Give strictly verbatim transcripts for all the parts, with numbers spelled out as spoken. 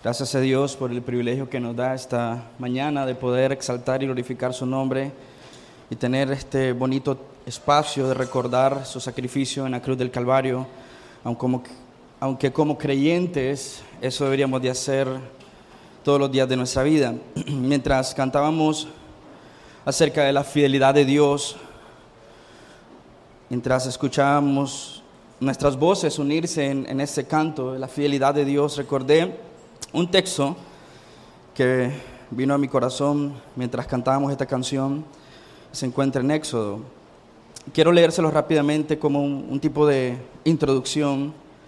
Gracias a Dios por el privilegio que nos da esta mañana de poder exaltar y glorificar su nombre y tener este bonito espacio de recordar su sacrificio en la cruz del Calvario, aunque como, aunque como creyentes eso deberíamos de hacer todos los días de nuestra vida. Mientras cantábamos acerca de la fidelidad de Dios, mientras escuchábamos nuestras voces unirse en, en este canto de la fidelidad de Dios, recordé un texto que vino a mi corazón mientras cantábamos esta canción. Se encuentra en Éxodo. Quiero leérselo rápidamente como un, un tipo de introducción,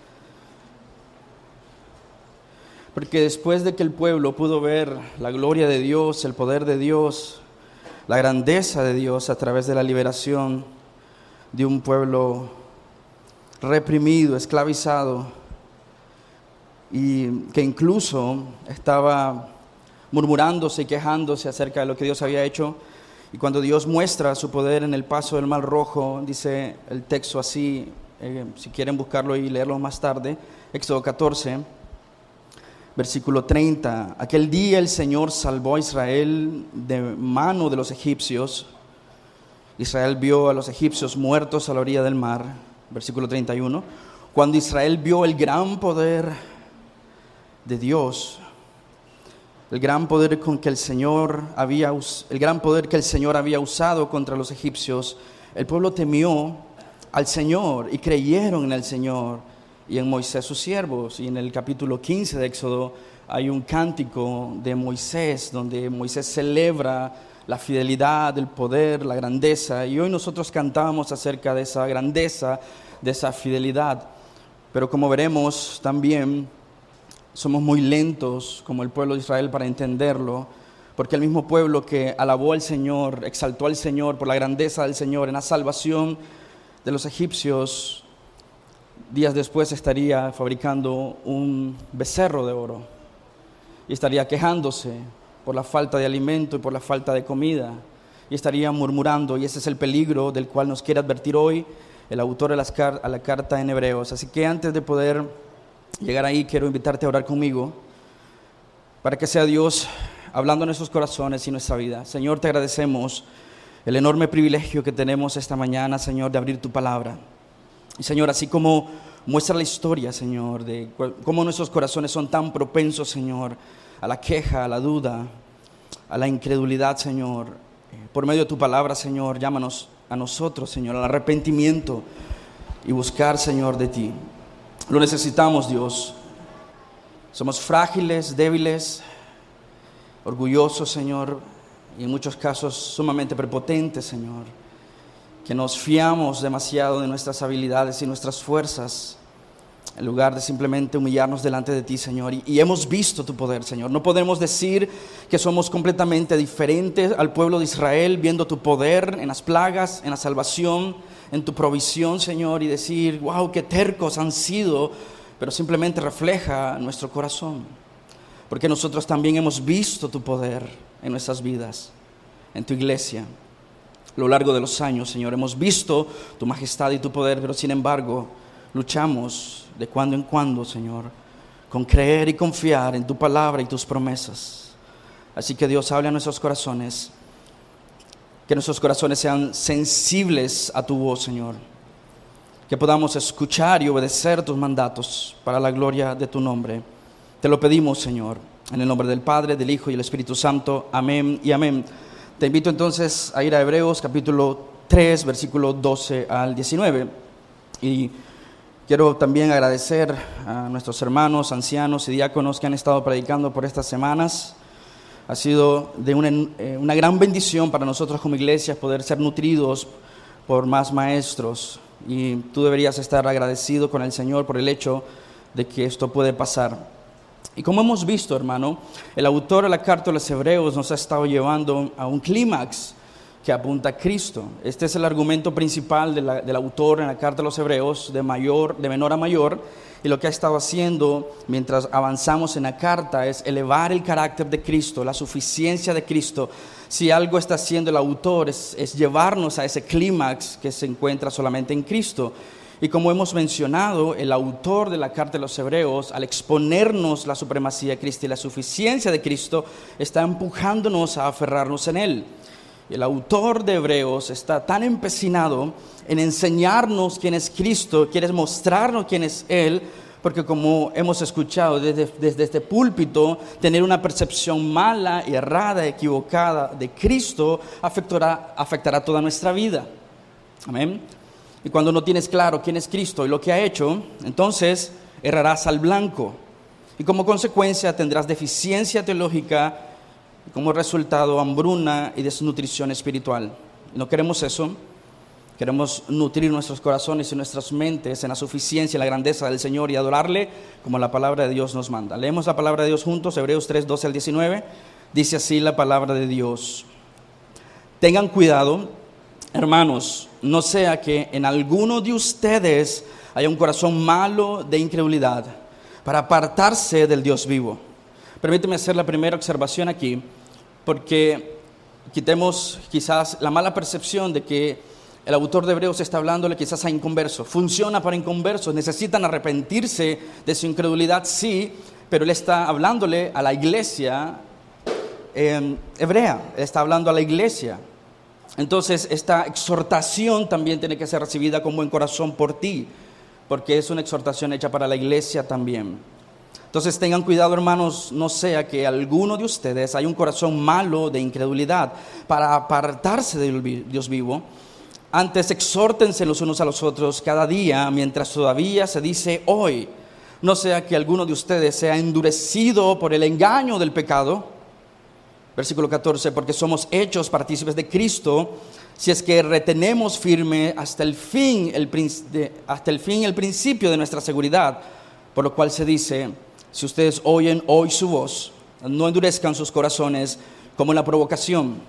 porque después de que el pueblo pudo ver la gloria de Dios, el poder de Dios, la grandeza de Dios a través de la liberación de un pueblo reprimido, esclavizado, y que incluso estaba murmurándose y quejándose acerca de lo que Dios había hecho, y cuando Dios muestra su poder en el paso del Mar Rojo, dice el texto así, eh, si quieren buscarlo y leerlo más tarde, Éxodo catorce, versículo treinta, aquel día el Señor salvó a Israel de mano de los egipcios. Israel vio a los egipcios muertos a la orilla del mar, versículo treinta y uno, cuando Israel vio el gran poder de Dios, el gran poder con que el Señor había el gran poder que el Señor había usado contra los egipcios, el pueblo temió al Señor y creyeron en el Señor y en Moisés sus siervos. Y en el capítulo quince de Éxodo hay un cántico de Moisés donde Moisés celebra la fidelidad, el poder, la grandeza, y hoy nosotros cantamos acerca de esa grandeza, de esa fidelidad. Pero como veremos también, somos muy lentos como el pueblo de Israel para entenderlo, porque el mismo pueblo que alabó al Señor, exaltó al Señor por la grandeza del Señor en la salvación de los egipcios, días después estaría fabricando un becerro de oro y estaría quejándose por la falta de alimento y por la falta de comida, y estaría murmurando, y ese es el peligro del cual nos quiere advertir hoy el autor de las car- a la carta en Hebreos. Así que antes de poder llegar ahí, quiero invitarte a orar conmigo para que sea Dios hablando en nuestros corazones y nuestra vida. Señor, te agradecemos el enorme privilegio que tenemos esta mañana, Señor, de abrir tu palabra. Y Señor, así como muestra la historia, Señor, de cómo nuestros corazones son tan propensos, Señor, a la queja, a la duda, a la incredulidad, Señor, por medio de tu palabra, Señor, llámanos a nosotros, Señor, al arrepentimiento y buscar, Señor, de ti. Lo necesitamos, Dios. Somos frágiles, débiles, orgullosos, Señor, y en muchos casos sumamente prepotentes, Señor, que nos fiamos demasiado de nuestras habilidades y nuestras fuerzas, en lugar de simplemente humillarnos delante de ti, Señor. Y, y hemos visto tu poder, Señor. No podemos decir que somos completamente diferentes al pueblo de Israel, viendo tu poder en las plagas, en la salvación, en tu provisión, Señor, y decir, wow, qué tercos han sido, pero simplemente refleja nuestro corazón, porque nosotros también hemos visto tu poder en nuestras vidas, en tu iglesia, a lo largo de los años, Señor. Hemos visto tu majestad y tu poder, pero sin embargo, luchamos de cuando en cuando, Señor, con creer y confiar en tu palabra y tus promesas. Así que Dios, hable a nuestros corazones, que nuestros corazones sean sensibles a tu voz, Señor, que podamos escuchar y obedecer tus mandatos para la gloria de tu nombre. Te lo pedimos, Señor, en el nombre del Padre, del Hijo y del Espíritu Santo. Amén y amén. Te invito entonces a ir a Hebreos capítulo tres, versículo doce al diecinueve. Y quiero también agradecer a nuestros hermanos, ancianos y diáconos que han estado predicando por estas semanas. Ha sido de una, eh, una gran bendición para nosotros como iglesia poder ser nutridos por más maestros, y tú deberías estar agradecido con el Señor por el hecho de que esto puede pasar. Y como hemos visto, hermano, el autor de la carta a los Hebreos nos ha estado llevando a un clímax que apunta a Cristo. Este es el argumento principal de la, del autor en la carta a los Hebreos, de, mayor, de menor a mayor. Y lo que ha estado haciendo mientras avanzamos en la carta es elevar el carácter de Cristo, la suficiencia de Cristo. Si algo está haciendo el autor es, es llevarnos a ese clímax que se encuentra solamente en Cristo. Y como hemos mencionado, el autor de la carta de los Hebreos, al exponernos la supremacía de Cristo y la suficiencia de Cristo, está empujándonos a aferrarnos en Él. El autor de Hebreos está tan empecinado en enseñarnos quién es Cristo, quiere mostrarnos quién es Él, porque como hemos escuchado desde, desde este púlpito, tener una percepción mala, errada, equivocada de Cristo afectará, afectará toda nuestra vida. Amén. Y cuando no tienes claro quién es Cristo y lo que ha hecho, entonces errarás al blanco. Y como consecuencia tendrás deficiencia teológica y como resultado hambruna y desnutrición espiritual. Y no queremos eso. Queremos nutrir nuestros corazones y nuestras mentes en la suficiencia y la grandeza del Señor y adorarle como la palabra de Dios nos manda. Leemos la palabra de Dios juntos, Hebreos tres, doce al diecinueve. Dice así la palabra de Dios. Tengan cuidado, hermanos, no sea que en alguno de ustedes haya un corazón malo de incredulidad para apartarse del Dios vivo. Permíteme hacer la primera observación aquí, porque quitemos quizás la mala percepción de que el autor de Hebreos está hablándole quizás a inconversos. Funciona para inconversos, necesitan arrepentirse de su incredulidad, sí, pero él está hablándole a la iglesia eh, hebrea, él está hablando a la iglesia. Entonces, esta exhortación también tiene que ser recibida con buen corazón por ti, porque es una exhortación hecha para la iglesia también. Entonces, tengan cuidado, hermanos, no sea que alguno de ustedes haya un corazón malo de incredulidad para apartarse del Dios vivo. Antes, exhórtense los unos a los otros cada día, mientras todavía se dice hoy. No sea que alguno de ustedes sea endurecido por el engaño del pecado. Versículo catorce, porque somos hechos partícipes de Cristo, si es que retenemos firme hasta el fin el, hasta el fin el principio de nuestra seguridad. Por lo cual se dice, si ustedes oyen hoy su voz, no endurezcan sus corazones como en la provocación.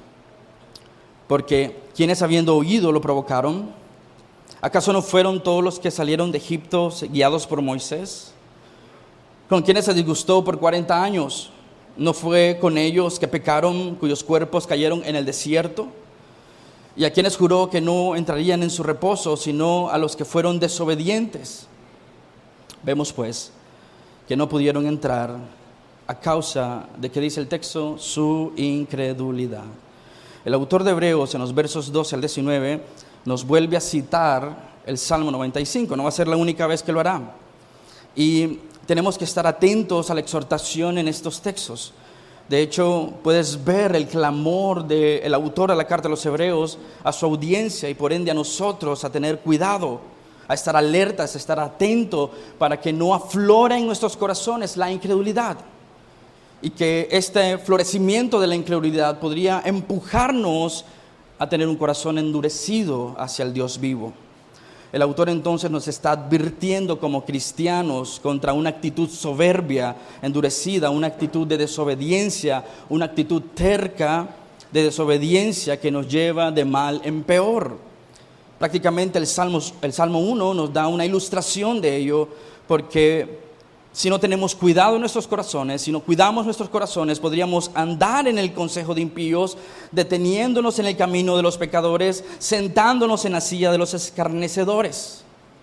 Porque quienes habiendo oído lo provocaron, ¿acaso no fueron todos los que salieron de Egipto guiados por Moisés? ¿Con quienes se disgustó por cuarenta años? ¿No fue con ellos que pecaron, cuyos cuerpos cayeron en el desierto? ¿Y a quienes juró que no entrarían en su reposo, sino a los que fueron desobedientes? Vemos pues que no pudieron entrar a causa de, ¿qué dice el texto? Su incredulidad. El autor de Hebreos, en los versos doce al diecinueve, nos vuelve a citar el Salmo noventa y cinco. No va a ser la única vez que lo hará. Y tenemos que estar atentos a la exhortación en estos textos. De hecho, puedes ver el clamor del autor de la carta de los Hebreos a su audiencia y por ende a nosotros a tener cuidado, a estar alertas, a estar atentos para que no aflore en nuestros corazones la incredulidad. Y que este florecimiento de la incredulidad podría empujarnos a tener un corazón endurecido hacia el Dios vivo. El autor entonces nos está advirtiendo como cristianos contra una actitud soberbia, endurecida, una actitud de desobediencia, una actitud terca de desobediencia que nos lleva de mal en peor. Prácticamente el Salmo, el Salmo uno nos da una ilustración de ello, porque si no tenemos cuidado en nuestros corazones, si no cuidamos nuestros corazones, podríamos andar en el consejo de impíos, deteniéndonos en el camino de los pecadores, sentándonos en la silla de los escarnecedores.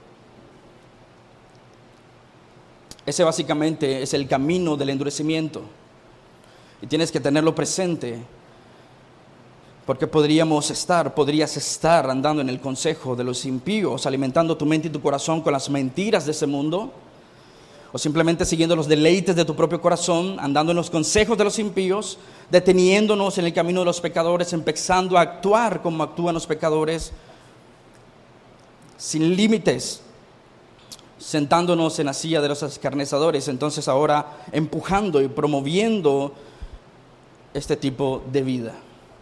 Ese básicamente es el camino del endurecimiento. Y tienes que tenerlo presente, porque podríamos estar, podrías estar andando en el consejo de los impíos, alimentando tu mente y tu corazón con las mentiras de ese mundo, o simplemente siguiendo los deleites de tu propio corazón, andando en los consejos de los impíos, deteniéndonos en el camino de los pecadores, empezando a actuar como actúan los pecadores, sin límites, sentándonos en la silla de los escarnecedores, entonces ahora empujando y promoviendo este tipo de vida.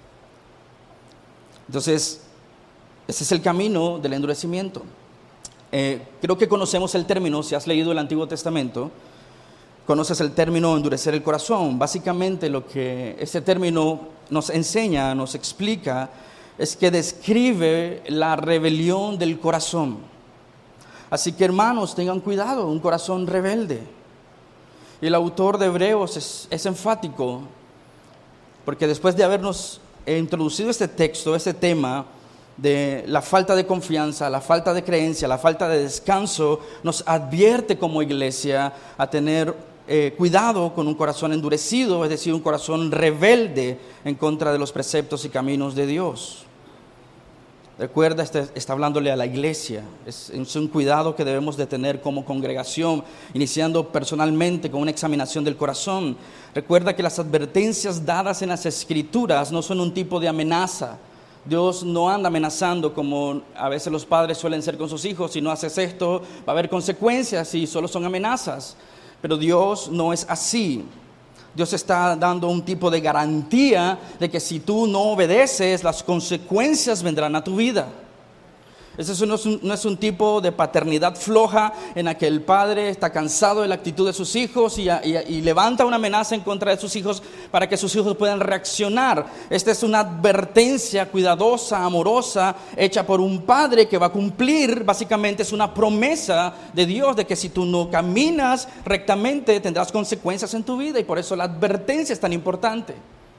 Entonces, ese es el camino del endurecimiento. Eh, creo que conocemos el término, si has leído el Antiguo Testamento, conoces el término endurecer el corazón. Básicamente lo que este término nos enseña, nos explica, es que describe la rebelión del corazón. Así que hermanos, tengan cuidado, un corazón rebelde. Y el autor de Hebreos es, es enfático, porque después de habernos introducido este texto, este tema, de la falta de confianza, la falta de creencia, la falta de descanso, nos advierte como iglesia a tener eh, cuidado con un corazón endurecido, es decir, un corazón rebelde en contra de los preceptos y caminos de Dios. Recuerda, está, está hablándole a la iglesia. Es, es un cuidado que debemos de tener como congregación, iniciando personalmente con una examinación del corazón. Recuerda que las advertencias dadas en las Escrituras no son un tipo de amenaza. Dios no anda amenazando como a veces los padres suelen ser con sus hijos. Si no haces esto, va a haber consecuencias y solo son amenazas. Pero Dios no es así. Dios está dando un tipo de garantía de que si tú no obedeces, las consecuencias vendrán a tu vida. Ese no es, un, no es un tipo de paternidad floja en la que el padre está cansado de la actitud de sus hijos y, y, y levanta una amenaza en contra de sus hijos para que sus hijos puedan reaccionar. Esta es una advertencia cuidadosa, amorosa, hecha por un padre que va a cumplir. Básicamente es una promesa de Dios de que si tú no caminas rectamente tendrás consecuencias en tu vida, y por eso la advertencia es tan importante.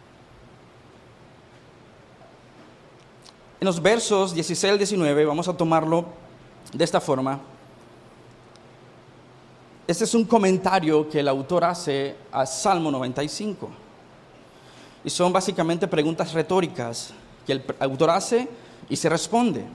En los versos dieciséis al diecinueve, vamos a tomarlo de esta forma. Este es un comentario que el autor hace al Salmo noventa y cinco. Y son básicamente preguntas retóricas que el autor hace y se responde.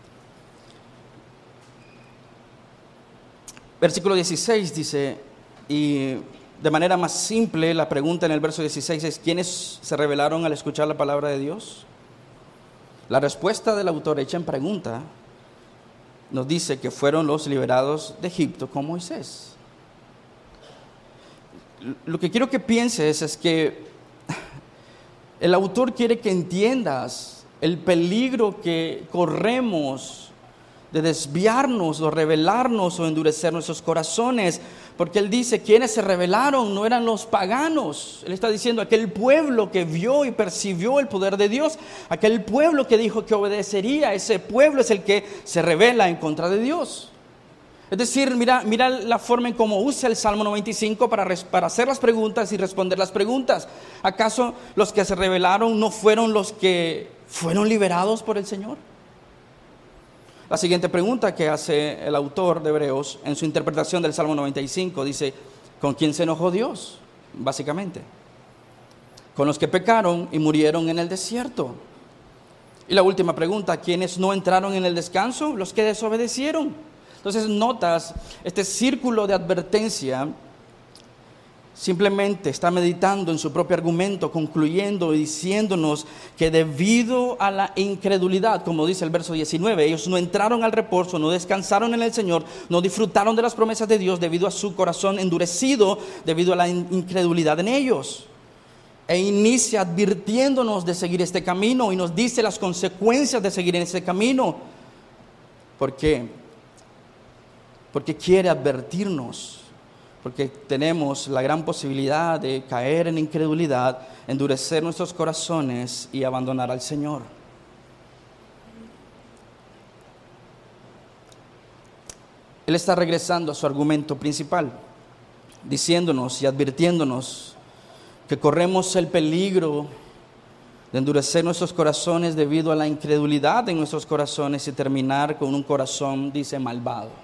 Versículo dieciséis dice, y de manera más simple, la pregunta en el verso dieciséis es: ¿quiénes se rebelaron al escuchar la palabra de Dios? La respuesta del autor hecha en pregunta nos dice que fueron los liberados de Egipto con Moisés. Lo que quiero que pienses es que el autor quiere que entiendas el peligro que corremos de desviarnos o rebelarnos o endurecer nuestros corazones, porque él dice, quienes se rebelaron no eran los paganos. Él está diciendo aquel pueblo que vio y percibió el poder de Dios, aquel pueblo que dijo que obedecería, ese pueblo es el que se rebela en contra de Dios. Es decir, mira, mira la forma en cómo usa el Salmo noventa y cinco para, para hacer las preguntas y responder las preguntas. ¿Acaso los que se rebelaron no fueron los que fueron liberados por el Señor? La siguiente pregunta que hace el autor de Hebreos en su interpretación del Salmo noventa y cinco dice, ¿con quién se enojó Dios? Básicamente, con los que pecaron y murieron en el desierto. Y la última pregunta, ¿quiénes no entraron en el descanso? Los que desobedecieron. Entonces notas este círculo de advertencia. Simplemente está meditando en su propio argumento, concluyendo y diciéndonos que debido a la incredulidad, como dice el verso diecinueve, ellos no entraron al reposo, no descansaron en el Señor, no disfrutaron de las promesas de Dios debido a su corazón endurecido, debido a la incredulidad en ellos. E inicia advirtiéndonos de seguir este camino y nos dice las consecuencias de seguir en ese camino. ¿Por qué? Porque quiere advertirnos. Porque tenemos la gran posibilidad de caer en incredulidad, endurecer nuestros corazones y abandonar al Señor. Él está regresando a su argumento principal, diciéndonos y advirtiéndonos que corremos el peligro de endurecer nuestros corazones debido a la incredulidad en nuestros corazones y terminar con un corazón, dice, malvado.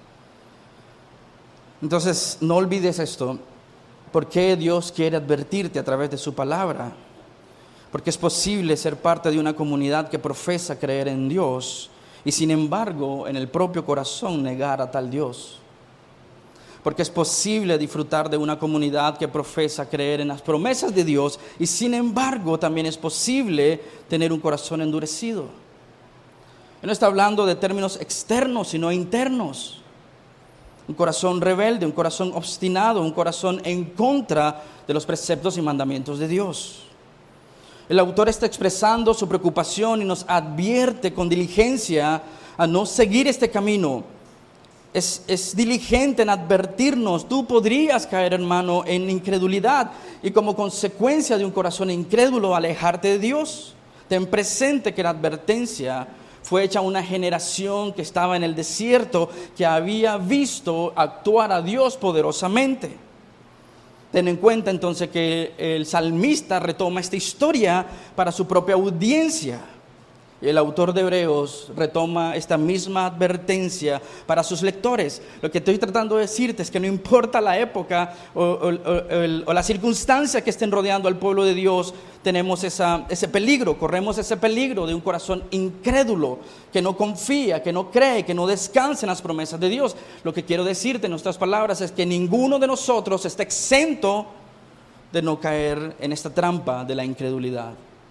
Entonces, no olvides esto. ¿Por qué Dios quiere advertirte a través de su palabra? Porque es posible ser parte de una comunidad que profesa creer en Dios y sin embargo en el propio corazón negar a tal Dios. Porque es posible disfrutar de una comunidad que profesa creer en las promesas de Dios y sin embargo también es posible tener un corazón endurecido. Él no está hablando de términos externos sino internos. Un corazón rebelde, un corazón obstinado, un corazón en contra de los preceptos y mandamientos de Dios. El autor está expresando su preocupación y nos advierte con diligencia a no seguir este camino. Es, es diligente en advertirnos, tú podrías caer, hermano, en incredulidad y como consecuencia de un corazón incrédulo alejarte de Dios. Ten presente que la advertencia fue hecha a una generación que estaba en el desierto, que había visto actuar a Dios poderosamente. Ten en cuenta entonces que el salmista retoma esta historia para su propia audiencia. Y el autor de Hebreos retoma esta misma advertencia para sus lectores. Lo que estoy tratando de decirte es que no importa la época o, o, o, o la circunstancia que estén rodeando al pueblo de Dios, tenemos esa, ese peligro, corremos ese peligro de un corazón incrédulo, que no confía, que no cree, que no descansa en las promesas de Dios. Lo que quiero decirte en nuestras palabras es que ninguno de nosotros está exento de no caer en esta trampa de la incredulidad.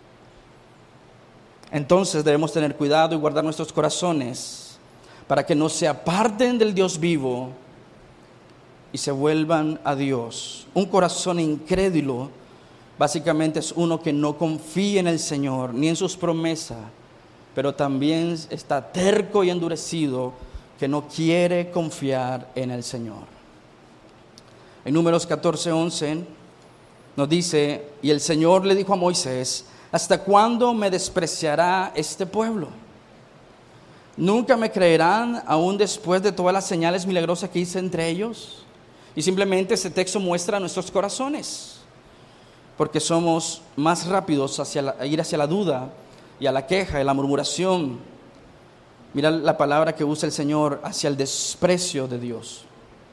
Entonces debemos tener cuidado y guardar nuestros corazones para que no se aparten del Dios vivo y se vuelvan a Dios. Un corazón incrédulo básicamente es uno que no confía en el Señor ni en sus promesas, pero también está terco y endurecido, que no quiere confiar en el Señor. En Números catorce once nos dice: y el Señor le dijo a Moisés: ¿hasta cuándo me despreciará este pueblo? ¿Nunca me creerán aún después de todas las señales milagrosas que hice entre ellos? Y simplemente este texto muestra nuestros corazones, porque somos más rápidos hacia la, ir hacia la duda y a la queja y la murmuración. Mira la palabra que usa el Señor: hacia el desprecio de Dios.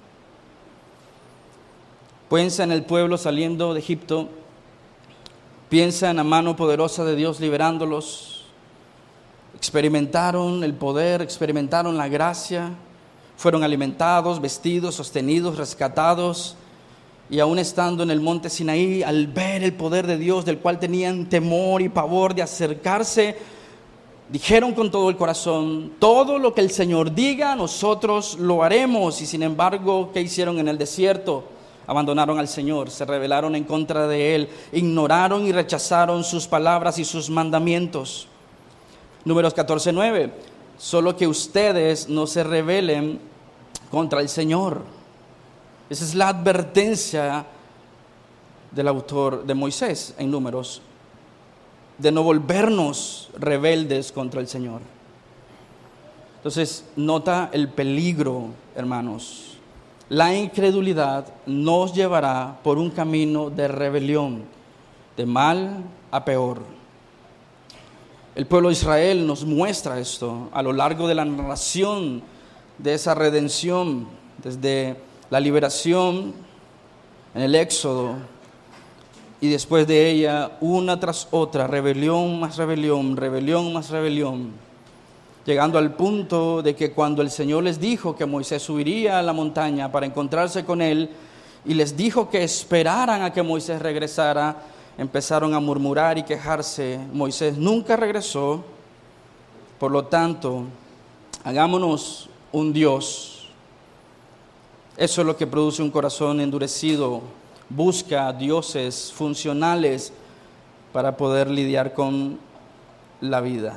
Piensa en el pueblo saliendo de Egipto. Piensa en la mano poderosa de Dios liberándolos. Experimentaron el poder, experimentaron la gracia, fueron alimentados, vestidos, sostenidos, rescatados. Y aún estando en el monte Sinaí, al ver el poder de Dios, del cual tenían temor y pavor de acercarse, dijeron con todo el corazón: todo lo que el Señor diga, nosotros lo haremos. Y sin embargo, ¿qué hicieron en el desierto? Abandonaron al Señor, se rebelaron en contra de Él, ignoraron y rechazaron sus palabras y sus mandamientos. Números catorce nueve: solo que ustedes no se rebelen contra el Señor. Esa es la advertencia del autor de Moisés en Números, de no volvernos rebeldes contra el Señor. Entonces, nota el peligro, hermanos. La incredulidad nos llevará por un camino de rebelión, de mal a peor. El pueblo de Israel nos muestra esto a lo largo de la narración de esa redención, desde la liberación en el Éxodo, y después de ella, una tras otra, rebelión más rebelión, rebelión más rebelión, llegando al punto de que cuando el Señor les dijo que Moisés subiría a la montaña para encontrarse con él, y les dijo que esperaran a que Moisés regresara, empezaron a murmurar y quejarse. Moisés nunca regresó. Por lo tanto, hagámonos un Dios. Eso es lo que produce un corazón endurecido. Busca dioses funcionales para poder lidiar con la vida.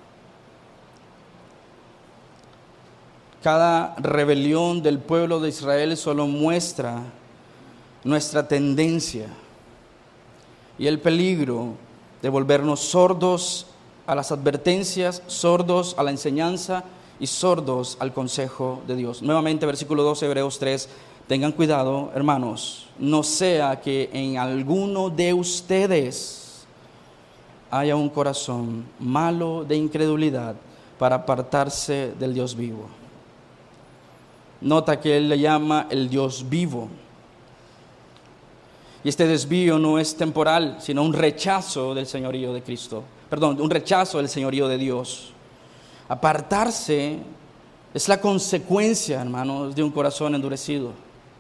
Cada rebelión del pueblo de Israel solo muestra nuestra tendencia y el peligro de volvernos sordos a las advertencias, sordos a la enseñanza y sordos al consejo de Dios. Nuevamente, versículo doce, Hebreos tres: tengan cuidado, hermanos, no sea que en alguno de ustedes haya un corazón malo de incredulidad para apartarse del Dios vivo. Nota que él le llama el Dios vivo. Y este desvío no es temporal, sino un rechazo del señorío de Cristo. Perdón, un rechazo del señorío de Dios. Apartarse es la consecuencia, hermanos, de un corazón endurecido.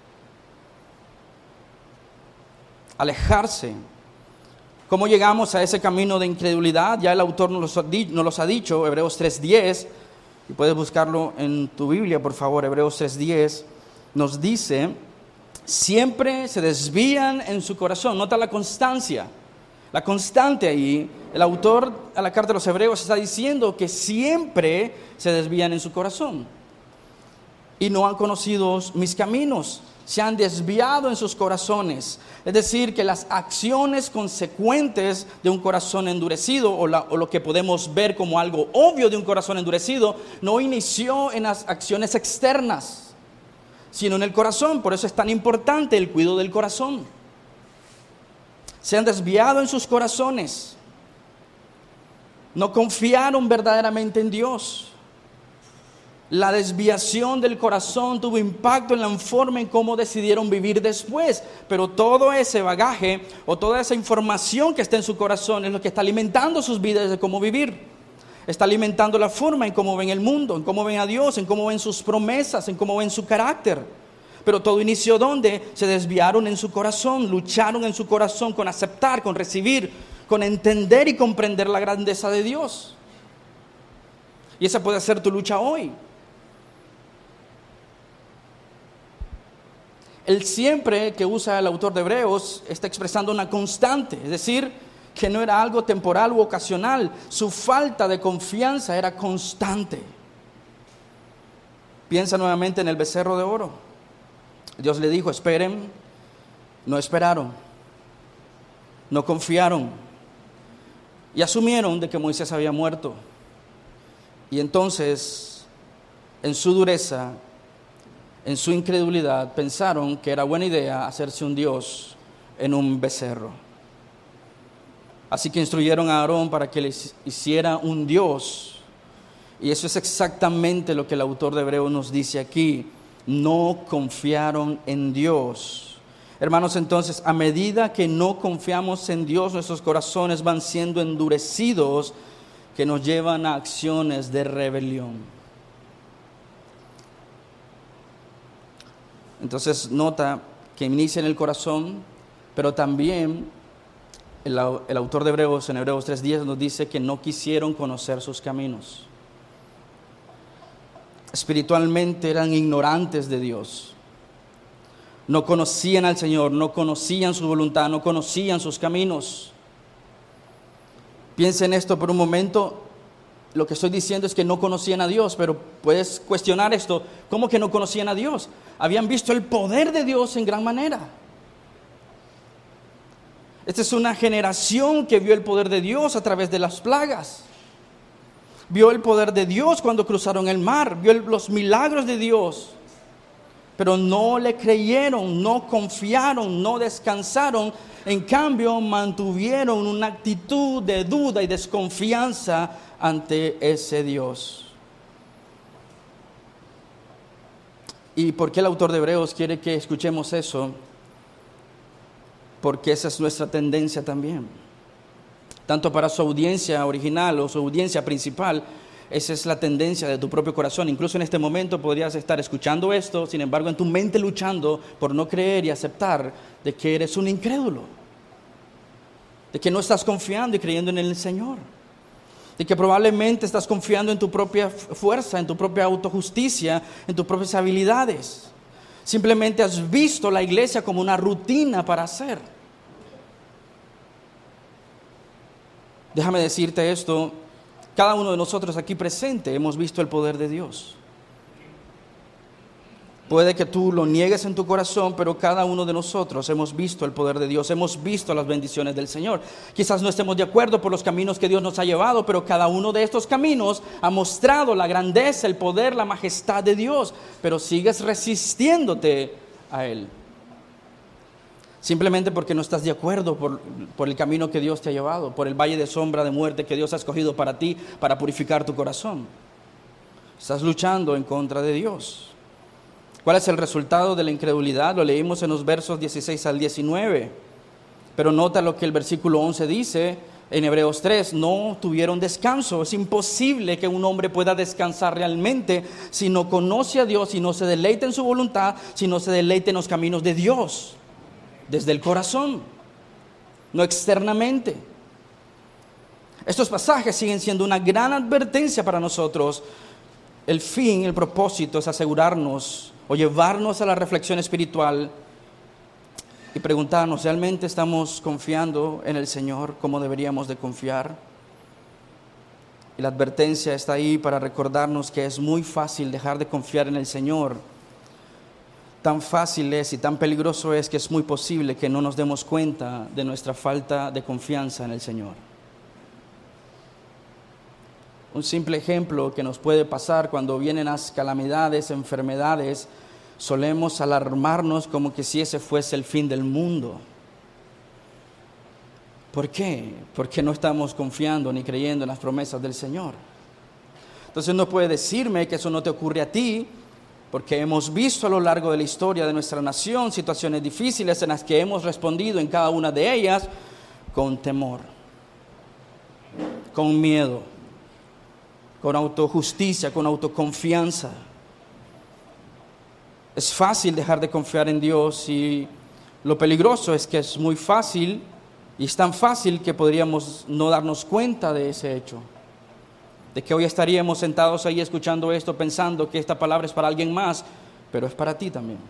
Alejarse. ¿Cómo llegamos a ese camino de incredulidad? Ya el autor nos los ha dicho, Hebreos tres diez. Y puedes buscarlo en tu Biblia, por favor. Hebreos tres diez nos dice: siempre se desvían en su corazón. Nota la constancia, la constante ahí. El autor a la carta de los Hebreos está diciendo que siempre se desvían en su corazón y no han conocido mis caminos. Se han desviado en sus corazones. Es decir, que las acciones consecuentes de un corazón endurecido, o, la, o lo que podemos ver como algo obvio de un corazón endurecido, no inició en las acciones externas, sino en el corazón. Por eso es tan importante el cuidado del corazón. Se han desviado en sus corazones. No confiaron verdaderamente en Dios. La desviación del corazón tuvo impacto en la forma en cómo decidieron vivir después. Pero todo ese bagaje o toda esa información que está en su corazón es lo que está alimentando sus vidas de cómo vivir. Está alimentando la forma en cómo ven el mundo, en cómo ven a Dios, en cómo ven sus promesas, en cómo ven su carácter. Pero todo inició donde se desviaron en su corazón, lucharon en su corazón con aceptar, con recibir, con entender y comprender la grandeza de Dios. Y esa puede ser tu lucha hoy. El siempre que usa el autor de Hebreos está expresando una constante, es decir, que no era algo temporal u ocasional. Su falta de confianza era constante. Piensa nuevamente en el becerro de oro. Dios le dijo, esperen, no esperaron, no confiaron y asumieron de que Moisés había muerto. Y entonces, en su dureza, en su incredulidad, pensaron que era buena idea hacerse un Dios en un becerro. Así que instruyeron a Aarón para que les hiciera un Dios. Y eso es exactamente lo que el autor de Hebreos nos dice aquí. No confiaron en Dios. Hermanos, entonces, a medida que no confiamos en Dios, nuestros corazones van siendo endurecidos, que nos llevan a acciones de rebelión. Entonces nota que inicia en el corazón, pero también el, el autor de Hebreos en Hebreos tres diez nos dice que no quisieron conocer sus caminos. Espiritualmente eran ignorantes de Dios. No conocían al Señor, no conocían su voluntad, no conocían sus caminos. Piensen esto por un momento. Lo que estoy diciendo es que no conocían a Dios, pero puedes cuestionar esto. ¿Cómo que no conocían a Dios? Habían visto el poder de Dios en gran manera. Esta es una generación que vio el poder de Dios a través de las plagas. Vio el poder de Dios cuando cruzaron el mar, vio los milagros de Dios. Pero no le creyeron, no confiaron, no descansaron. En cambio, mantuvieron una actitud de duda y desconfianza ante ese Dios. ¿Y por qué el autor de Hebreos quiere que escuchemos eso? Porque esa es nuestra tendencia también. Tanto para su audiencia original o su audiencia principal, esa es la tendencia de tu propio corazón. Incluso en este momento podrías estar escuchando esto, sin embargo en tu mente luchando por no creer y aceptar de que eres un incrédulo, de que no estás confiando y creyendo en el Señor, de que probablemente estás confiando en tu propia fuerza, en tu propia autojusticia, en tus propias habilidades. Simplemente has visto la iglesia como una rutina para hacer. Déjame decirte esto, cada uno de nosotros aquí presente hemos visto el poder de Dios. Puede que tú lo niegues en tu corazón, pero cada uno de nosotros hemos visto el poder de Dios, hemos visto las bendiciones del Señor. Quizás no estemos de acuerdo por los caminos que Dios nos ha llevado, pero cada uno de estos caminos ha mostrado la grandeza, el poder, la majestad de Dios, pero sigues resistiéndote a Él. Simplemente porque no estás de acuerdo por, por el camino que Dios te ha llevado, por el valle de sombra de muerte que Dios ha escogido para ti, para purificar tu corazón. Estás luchando en contra de Dios. ¿Cuál es el resultado de la incredulidad? Lo leímos en los versos dieciséis al diecinueve. Pero nota lo que el versículo once dice en Hebreos tres. No tuvieron descanso. Es imposible que un hombre pueda descansar realmente si no conoce a Dios, si no se deleita en su voluntad, si no se deleita en los caminos de Dios. Desde el corazón, no externamente. Estos pasajes siguen siendo una gran advertencia para nosotros. El fin, el propósito es asegurarnos o llevarnos a la reflexión espiritual y preguntarnos, ¿realmente estamos confiando en el Señor como deberíamos de confiar? Y la advertencia está ahí para recordarnos que es muy fácil dejar de confiar en el Señor. Tan fácil es y tan peligroso es que es muy posible que no nos demos cuenta de nuestra falta de confianza en el Señor. Un simple ejemplo que nos puede pasar cuando vienen las calamidades, enfermedades, solemos alarmarnos como que si ese fuese el fin del mundo. ¿Por qué? Porque no estamos confiando ni creyendo en las promesas del Señor. Entonces no puede decirme que eso no te ocurre a ti, porque hemos visto a lo largo de la historia de nuestra nación situaciones difíciles en las que hemos respondido en cada una de ellas con temor, con miedo, con autojusticia, con autoconfianza. Es fácil dejar de confiar en Dios y lo peligroso es que es muy fácil y es tan fácil que podríamos no darnos cuenta de ese hecho. De que hoy estaríamos sentados ahí escuchando esto pensando que esta palabra es para alguien más, pero es para ti también.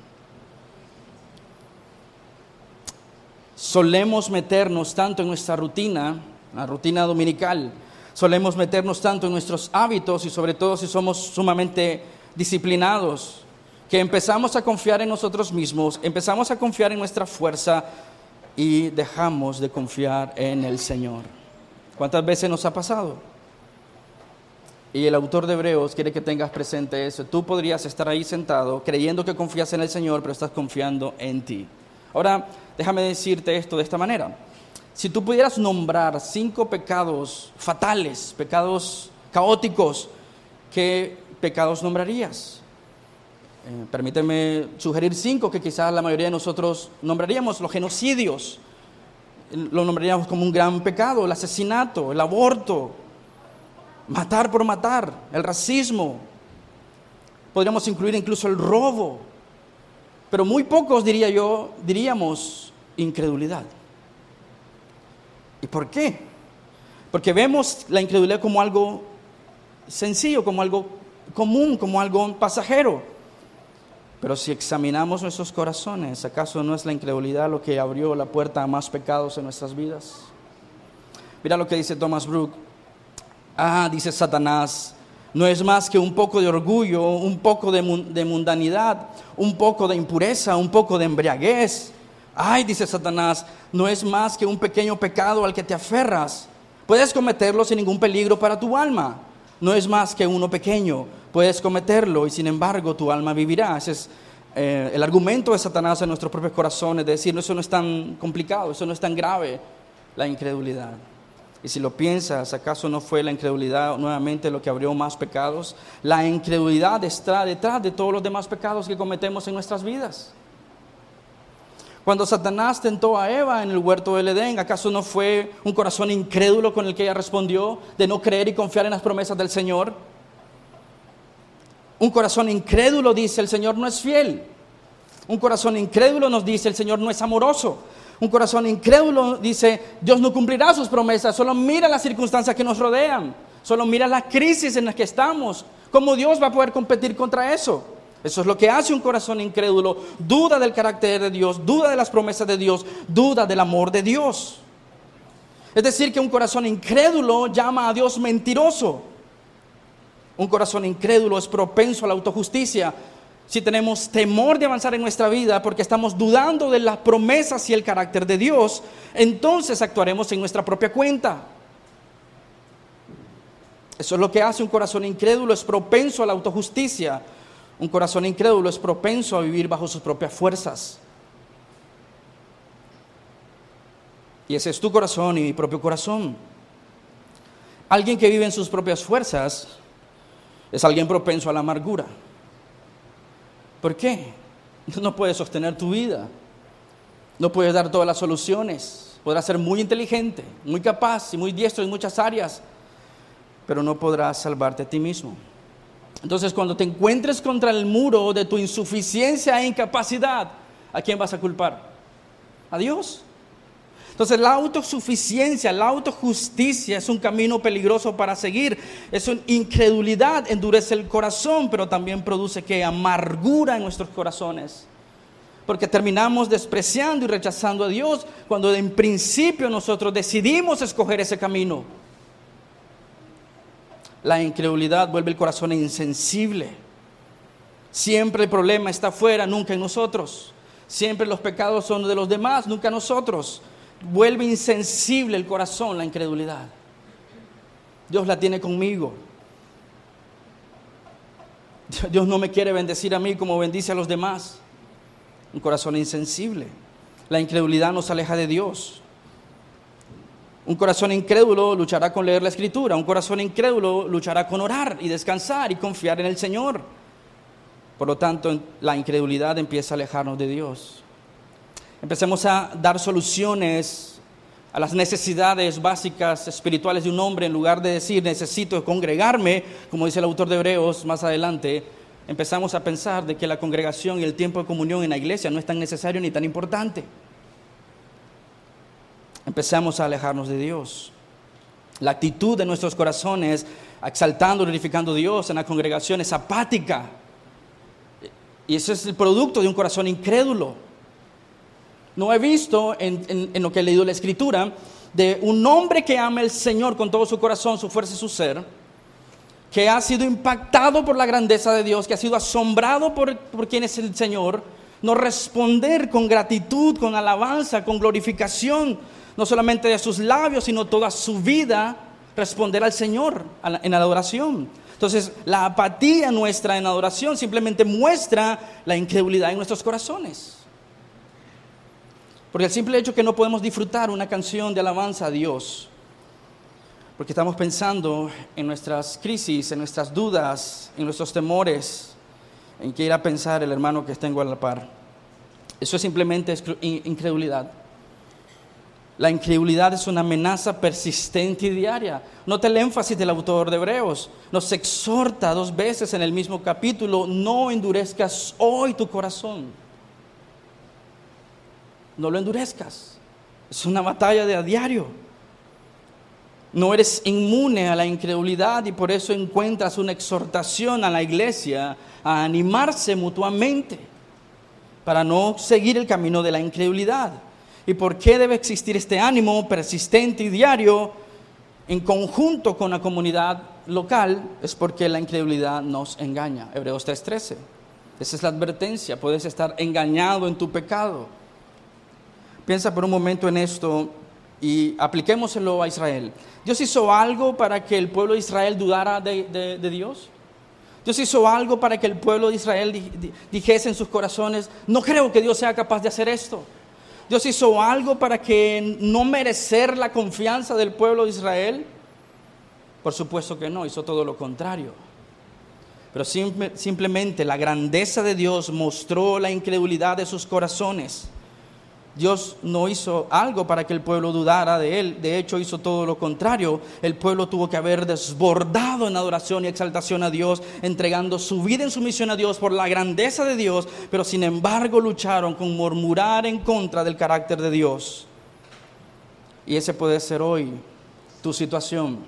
Solemos meternos tanto en nuestra rutina, la rutina dominical, solemos meternos tanto en nuestros hábitos y sobre todo si somos sumamente disciplinados, que empezamos a confiar en nosotros mismos, empezamos a confiar en nuestra fuerza y dejamos de confiar en el Señor. ¿Cuántas veces nos ha pasado? Y el autor de Hebreos quiere que tengas presente eso. Tú podrías estar ahí sentado creyendo que confías en el Señor, pero estás confiando en ti. Ahora, déjame decirte esto de esta manera. Si tú pudieras nombrar cinco pecados fatales, pecados caóticos, ¿qué pecados nombrarías? Eh, permíteme sugerir cinco que quizás la mayoría de nosotros nombraríamos. Los genocidios, lo nombraríamos como un gran pecado. El asesinato, el aborto, matar por matar, el racismo. Podríamos incluir incluso el robo. Pero muy pocos, diría yo, diríamos incredulidad. ¿Y por qué? Porque vemos la incredulidad como algo sencillo, como algo común, como algo pasajero. Pero si examinamos nuestros corazones, ¿acaso no es la incredulidad lo que abrió la puerta a más pecados en nuestras vidas? Mira lo que dice Thomas Brooks. Ah, dice Satanás, no es más que un poco de orgullo, un poco de, de mundanidad, un poco de impureza, un poco de embriaguez. Ay, dice Satanás, no es más que un pequeño pecado al que te aferras. Puedes cometerlo sin ningún peligro para tu alma. No es más que uno pequeño. Puedes cometerlo y sin embargo tu alma vivirá. Ese es eh, el argumento de Satanás en nuestros propios corazones, de decir, no, eso no es tan complicado, eso no es tan grave, la incredulidad. Y si lo piensas, ¿acaso no fue la incredulidad nuevamente lo que abrió más pecados? La incredulidad está detrás de todos los demás pecados que cometemos en nuestras vidas. Cuando Satanás tentó a Eva en el huerto del Edén, ¿acaso no fue un corazón incrédulo con el que ella respondió de no creer y confiar en las promesas del Señor? Un corazón incrédulo dice, el Señor no es fiel. Un corazón incrédulo nos dice, el Señor no es amoroso. Un corazón incrédulo dice, Dios no cumplirá sus promesas. Solo mira las circunstancias que nos rodean. Solo mira la crisis en la que estamos. ¿Cómo Dios va a poder competir contra eso? Eso es lo que hace un corazón incrédulo. Duda del carácter de Dios, duda de las promesas de Dios, duda del amor de Dios. Es decir, que un corazón incrédulo llama a Dios mentiroso. Un corazón incrédulo es propenso a la autojusticia. Si tenemos temor de avanzar en nuestra vida porque estamos dudando de las promesas y el carácter de Dios, entonces actuaremos en nuestra propia cuenta. Eso es lo que hace un corazón incrédulo, es propenso a la autojusticia. Un corazón incrédulo es propenso a vivir bajo sus propias fuerzas. Y ese es tu corazón y mi propio corazón. Alguien que vive en sus propias fuerzas es alguien propenso a la amargura. ¿Por qué? No puedes sostener tu vida. No puedes dar todas las soluciones. Podrás ser muy inteligente, muy capaz y muy diestro en muchas áreas, pero no podrás salvarte a ti mismo. Entonces, cuando te encuentres contra el muro de tu insuficiencia e incapacidad, ¿a quién vas a culpar? A Dios. Entonces, la autosuficiencia, la autojusticia es un camino peligroso para seguir. Es una incredulidad, endurece el corazón, pero también produce ¿qué? Amargura en nuestros corazones. Porque terminamos despreciando y rechazando a Dios cuando en principio nosotros decidimos escoger ese camino. La incredulidad vuelve el corazón insensible. Siempre el problema está afuera, nunca en nosotros. Siempre los pecados son de los demás, nunca nosotros. Vuelve insensible el corazón, la incredulidad. Dios la tiene conmigo. Dios no me quiere bendecir a mí como bendice a los demás. Un corazón insensible. La incredulidad nos aleja de Dios. Un corazón incrédulo luchará con leer la Escritura. Un corazón incrédulo luchará con orar y descansar y confiar en el Señor. Por lo tanto, la incredulidad empieza a alejarnos de Dios. Empecemos a dar soluciones a las necesidades básicas espirituales de un hombre, en lugar de decir necesito congregarme, como dice el autor de Hebreos más adelante. Empezamos a pensar de que la congregación y el tiempo de comunión en la iglesia no es tan necesario ni tan importante. Empezamos a alejarnos de Dios. La actitud de nuestros corazones, exaltando, glorificando a Dios en la congregación, es apática. Y ese es el producto de un corazón incrédulo. No he visto en, en, en lo que he leído la Escritura de un hombre que ama al Señor con todo su corazón, su fuerza y su ser, que ha sido impactado por la grandeza de Dios, que ha sido asombrado por, por quién es el Señor, no responder con gratitud, con alabanza, con glorificación, no solamente de sus labios, sino toda su vida, responder al Señor en la adoración. Entonces, la apatía nuestra en adoración simplemente muestra la incredulidad en nuestros corazones. Porque el simple hecho que no podemos disfrutar una canción de alabanza a Dios, porque estamos pensando en nuestras crisis, en nuestras dudas, en nuestros temores, en qué irá a pensar el hermano que tengo a la par. Eso es simplemente incredulidad. La incredulidad es una amenaza persistente y diaria. Nota el énfasis del autor de Hebreos. Nos exhorta dos veces en el mismo capítulo: no endurezcas hoy tu corazón. No lo endurezcas. Es una batalla de a diario. No eres inmune a la incredulidad y por eso encuentras una exhortación a la iglesia a animarse mutuamente para no seguir el camino de la incredulidad. ¿Y por qué debe existir este ánimo persistente y diario en conjunto con la comunidad local? Es porque la incredulidad nos engaña. Hebreos tres trece. Esa es la advertencia. Puedes estar engañado en tu pecado. Piensa por un momento en esto y apliquémoslo a Israel. ¿Dios hizo algo para que el pueblo de Israel dudara de, de, de Dios? ¿Dios hizo algo para que el pueblo de Israel dijese en sus corazones: no creo que Dios sea capaz de hacer esto? ¿Dios hizo algo para que no merecer la confianza del pueblo de Israel? Por supuesto que no, hizo todo lo contrario. Pero simple, simplemente la grandeza de Dios mostró la incredulidad de sus corazones. Dios no hizo algo para que el pueblo dudara de Él. De hecho, hizo todo lo contrario. El pueblo tuvo que haber desbordado en adoración y exaltación a Dios, entregando su vida en sumisión a Dios por la grandeza de Dios, pero sin embargo lucharon con murmurar en contra del carácter de Dios. Y ese puede ser hoy tu situación.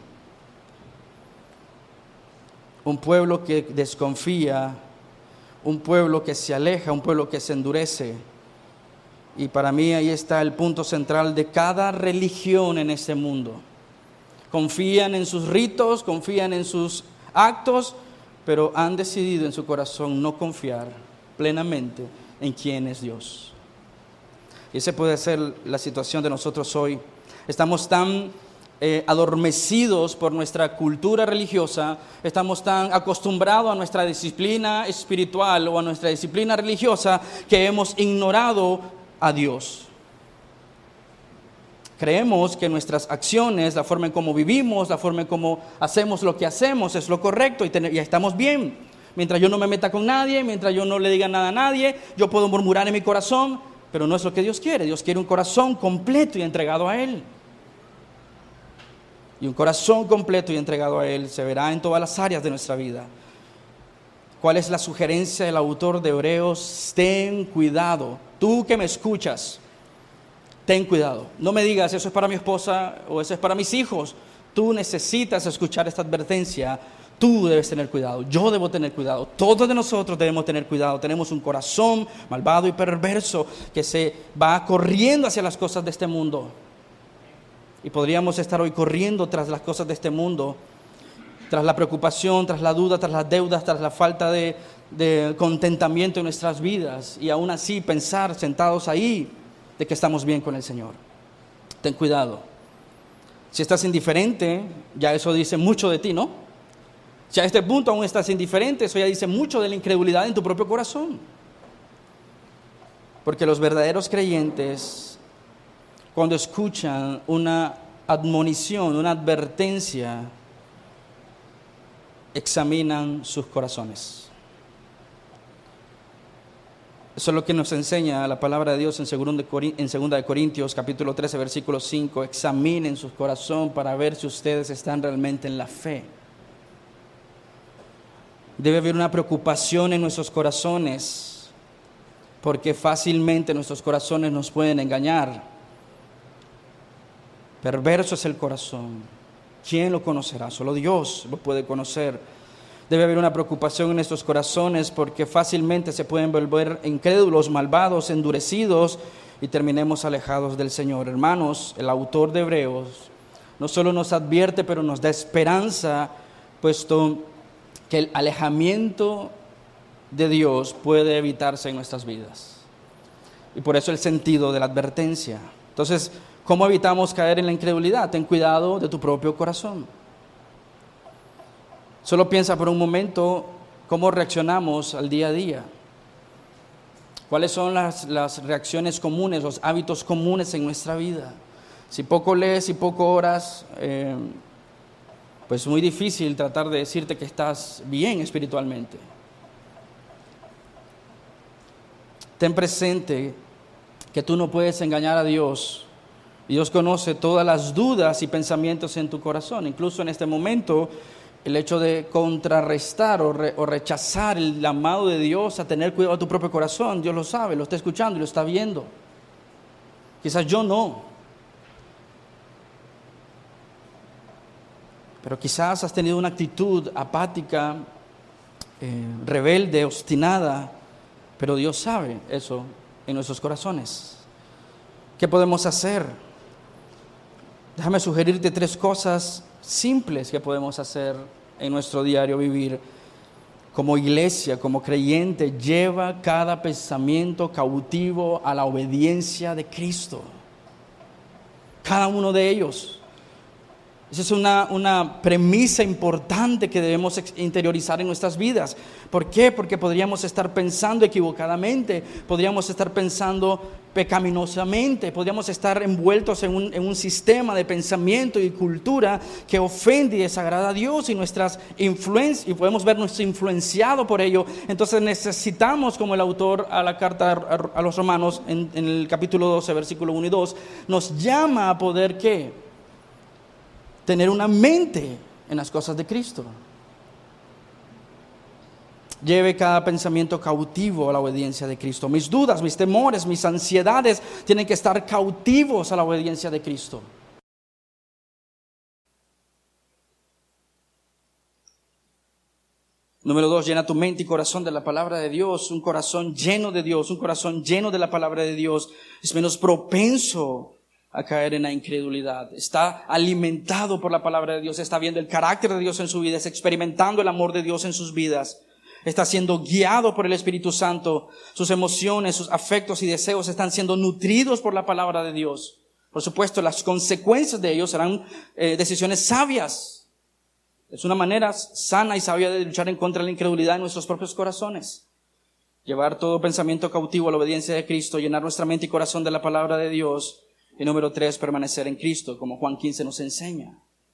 Un pueblo que desconfía, un pueblo que se aleja, un pueblo que se endurece. Y para mí ahí está el punto central de cada religión en este mundo. Confían en sus ritos, confían en sus actos, pero han decidido en su corazón no confiar plenamente en quién es Dios. Y esa puede ser la situación de nosotros hoy. Estamos tan eh, adormecidos por nuestra cultura religiosa, estamos tan acostumbrados a nuestra disciplina espiritual o a nuestra disciplina religiosa que hemos ignorado a Dios. Creemos que nuestras acciones, la forma en cómo vivimos, la forma en cómo hacemos lo que hacemos es lo correcto y, ten- y estamos bien. Mientras yo no me meta con nadie, mientras yo no le diga nada a nadie, yo puedo murmurar en mi corazón, pero no es lo que Dios quiere. Dios quiere un corazón completo y entregado a Él. Y un corazón completo y entregado a Él se verá en todas las áreas de nuestra vida. ¿Cuál es la sugerencia del autor de Hebreos? Ten cuidado. Tú que me escuchas, ten cuidado. No me digas, eso es para mi esposa o eso es para mis hijos. Tú necesitas escuchar esta advertencia. Tú debes tener cuidado. Yo debo tener cuidado. Todos de nosotros debemos tener cuidado. Tenemos un corazón malvado y perverso que se va corriendo hacia las cosas de este mundo. Y podríamos estar hoy corriendo tras las cosas de este mundo, tras la preocupación, tras la duda, tras las deudas, tras la falta de, de contentamiento en nuestras vidas, y aún así pensar sentados ahí de que estamos bien con el Señor. Ten cuidado. Si estás indiferente, ya eso dice mucho de ti, ¿no? Si a este punto aún estás indiferente, eso ya dice mucho de la incredulidad en tu propio corazón. Porque los verdaderos creyentes, cuando escuchan una admonición, una advertencia, examinan sus corazones. Eso es lo que nos enseña la palabra de Dios en segunda de Corintios capítulo trece, versículo cinco. Examinen su corazón para ver si ustedes están realmente en la fe. Debe haber una preocupación en nuestros corazones, porque fácilmente nuestros corazones nos pueden engañar. Perverso es el corazón. ¿Quién lo conocerá? Solo Dios lo puede conocer. Debe haber una preocupación en nuestros corazones, porque fácilmente se pueden volver incrédulos, malvados, endurecidos, y terminemos alejados del Señor. Hermanos, el autor de Hebreos no solo nos advierte, pero nos da esperanza, puesto que el alejamiento de Dios puede evitarse en nuestras vidas. Y por eso el sentido de la advertencia. Entonces, ¿cómo evitamos caer en la incredulidad? Ten cuidado de tu propio corazón. Solo piensa por un momento cómo reaccionamos al día a día. ¿Cuáles son las, las reacciones comunes, los hábitos comunes en nuestra vida? Si poco lees y poco oras, eh, pues es muy difícil tratar de decirte que estás bien espiritualmente. Ten presente que tú no puedes engañar a Dios. Dios conoce todas las dudas y pensamientos en tu corazón. Incluso en este momento, el hecho de contrarrestar o, re, o rechazar el llamado de Dios a tener cuidado de tu propio corazón, Dios lo sabe, lo está escuchando y lo está viendo. Quizás yo no. Pero quizás has tenido una actitud apática, eh, rebelde, obstinada, pero Dios sabe eso en nuestros corazones. ¿Qué podemos hacer? Déjame sugerirte tres cosas simples que podemos hacer en nuestro diario vivir. Como iglesia, como creyente, lleva cada pensamiento cautivo a la obediencia de Cristo. Cada uno de ellos. Esa es una, una premisa importante que debemos interiorizar en nuestras vidas. ¿Por qué? Porque podríamos estar pensando equivocadamente, podríamos estar pensando pecaminosamente, podríamos estar envueltos en un, en un sistema de pensamiento y cultura que ofende y desagrada a Dios y nuestras influencias, y podemos vernos influenciados por ello. Entonces necesitamos, como el autor a la carta a, a los Romanos en, en el capítulo doce, versículo uno y dos, nos llama a poder ¿qué? Tener una mente en las cosas de Cristo. Lleve cada pensamiento cautivo a la obediencia de Cristo. Mis dudas, mis temores, mis ansiedades tienen que estar cautivos a la obediencia de Cristo. Número dos, llena tu mente y corazón de la palabra de Dios. Un corazón lleno de Dios, un corazón lleno de la palabra de Dios es menos propenso a caer en la incredulidad. Está alimentado por la palabra de Dios, está viendo el carácter de Dios en su vida, está experimentando el amor de Dios en sus vidas, está siendo guiado por el Espíritu Santo, sus emociones, sus afectos y deseos están siendo nutridos por la palabra de Dios. Por supuesto, las consecuencias de ellos serán eh, decisiones sabias. Es una manera sana y sabia de luchar en contra de la incredulidad en nuestros propios corazones. Llevar todo pensamiento cautivo a la obediencia de Cristo, llenar nuestra mente y corazón de la palabra de Dios. Y número tres, permanecer en Cristo, como Juan quince nos enseña.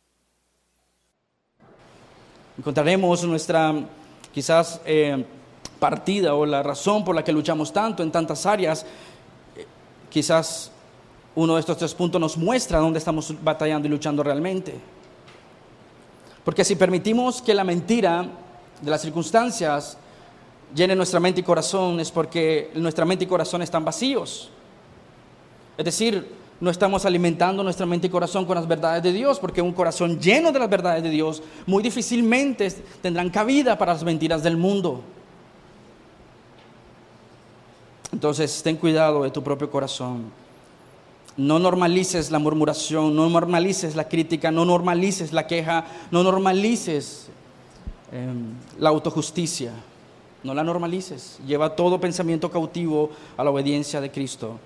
Encontraremos nuestra, quizás, eh, partida o la razón por la que luchamos tanto en tantas áreas. Eh, quizás uno de estos tres puntos nos muestra dónde estamos batallando y luchando realmente. Porque si permitimos que la mentira de las circunstancias llene nuestra mente y corazón, es porque nuestra mente y corazón están vacíos. Es decir, no estamos alimentando nuestra mente y corazón con las verdades de Dios, porque un corazón lleno de las verdades de Dios muy difícilmente tendrán cabida para las mentiras del mundo. Entonces, ten cuidado de tu propio corazón. No normalices la murmuración, no normalices la crítica, no normalices la queja, no normalices eh, la autojusticia. No la normalices. Lleva todo pensamiento cautivo a la obediencia de Cristo.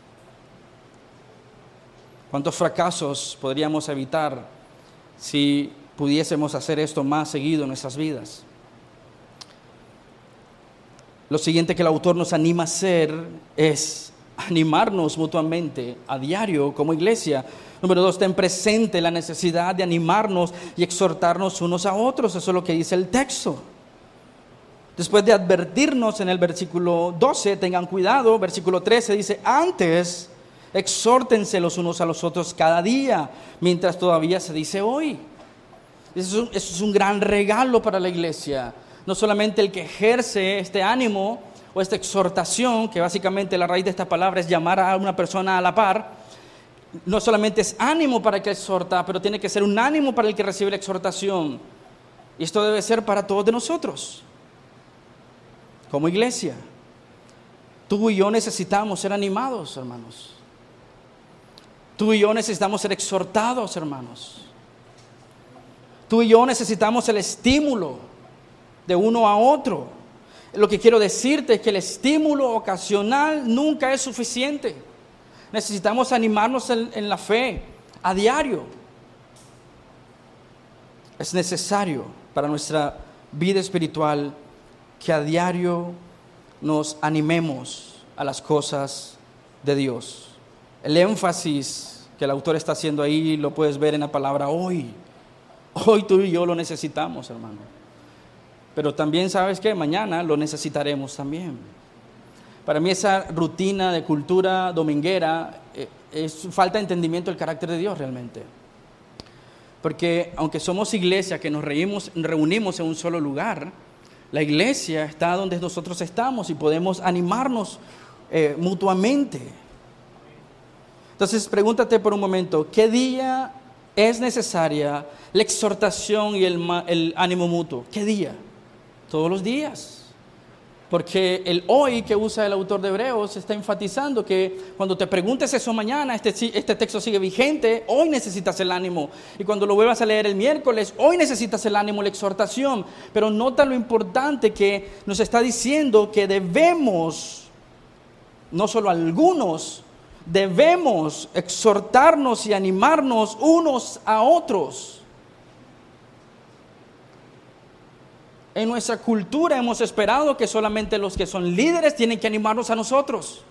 ¿Cuántos fracasos podríamos evitar si pudiésemos hacer esto más seguido en nuestras vidas? Lo siguiente que el autor nos anima a hacer es animarnos mutuamente a diario como iglesia. Número dos, ten presente la necesidad de animarnos y exhortarnos unos a otros. Eso es lo que dice el texto. Después de advertirnos en el versículo doce, tengan cuidado, versículo trece dice, antes exhórtense los unos a los otros cada día, mientras todavía se dice hoy. Eso es un, eso es un gran regalo para la iglesia. No solamente el que ejerce este ánimo o esta exhortación, que básicamente la raíz de esta palabra es llamar a una persona a la par, no solamente es ánimo para el que exhorta, pero tiene que ser un ánimo para el que recibe la exhortación. Y esto debe ser para todos de nosotros. Como iglesia, tú y yo necesitamos ser animados, hermanos. Tú y yo necesitamos ser exhortados, hermanos. Tú y yo necesitamos el estímulo de uno a otro. Lo que quiero decirte es que el estímulo ocasional nunca es suficiente. Necesitamos animarnos en, en la fe a diario. Es necesario para nuestra vida espiritual que a diario nos animemos a las cosas de Dios. El énfasis que el autor está haciendo ahí lo puedes ver en la palabra hoy. Hoy tú y yo lo necesitamos, hermano. Pero también, ¿sabes qué? Mañana lo necesitaremos también. Para mí esa rutina de cultura dominguera eh, es falta de entendimiento del carácter de Dios realmente. Porque aunque somos iglesia que nos reunimos, reunimos en un solo lugar, la iglesia está donde nosotros estamos y podemos animarnos eh, mutuamente. Entonces, pregúntate por un momento, ¿qué día es necesaria la exhortación y el, el ánimo mutuo? ¿Qué día? Todos los días. Porque el hoy que usa el autor de Hebreos está enfatizando que cuando te preguntes eso mañana, este, este texto sigue vigente, hoy necesitas el ánimo. Y cuando lo vuelvas a leer el miércoles, hoy necesitas el ánimo, la exhortación. Pero nota lo importante que nos está diciendo que debemos, no solo algunos, debemos exhortarnos y animarnos unos a otros. En nuestra cultura hemos esperado que solamente los que son líderes tienen que animarnos a nosotros.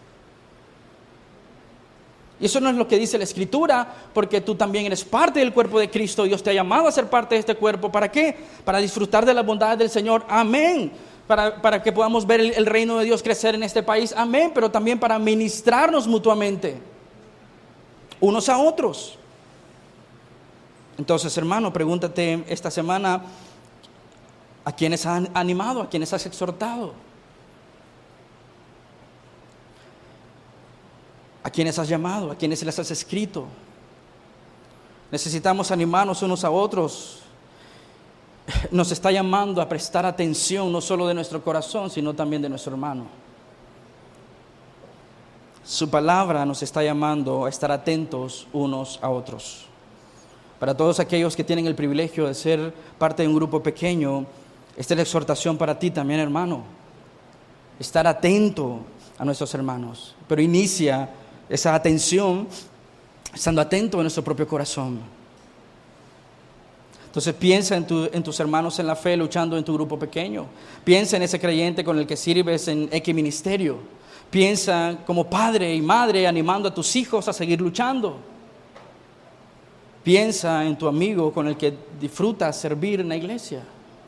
Y eso no es lo que dice la Escritura, porque tú también eres parte del cuerpo de Cristo. Dios te ha llamado a ser parte de este cuerpo. ¿Para qué? Para disfrutar de las bondades del Señor. Amén. Para, para que podamos ver el, el reino de Dios crecer en este país. Amén. Pero también para ministrarnos mutuamente, unos a otros. Entonces, hermano, pregúntate esta semana, ¿a quiénes has animado? ¿A quiénes has exhortado? ¿A quiénes has llamado? ¿A quiénes les has escrito? Necesitamos animarnos unos a otros. Nos está llamando a prestar atención no solo de nuestro corazón, sino también de nuestro hermano. Su palabra nos está llamando a estar atentos unos a otros. Para todos aquellos que tienen el privilegio de ser parte de un grupo pequeño, esta es la exhortación para ti también, hermano. Estar atento a nuestros hermanos. Pero inicia esa atención estando atento a nuestro propio corazón. Entonces piensa en, tu, en tus hermanos en la fe luchando en tu grupo pequeño. Piensa en ese creyente con el que sirves en X ministerio. Piensa como padre y madre animando a tus hijos a seguir luchando. Piensa en tu amigo con el que disfrutas servir en la iglesia.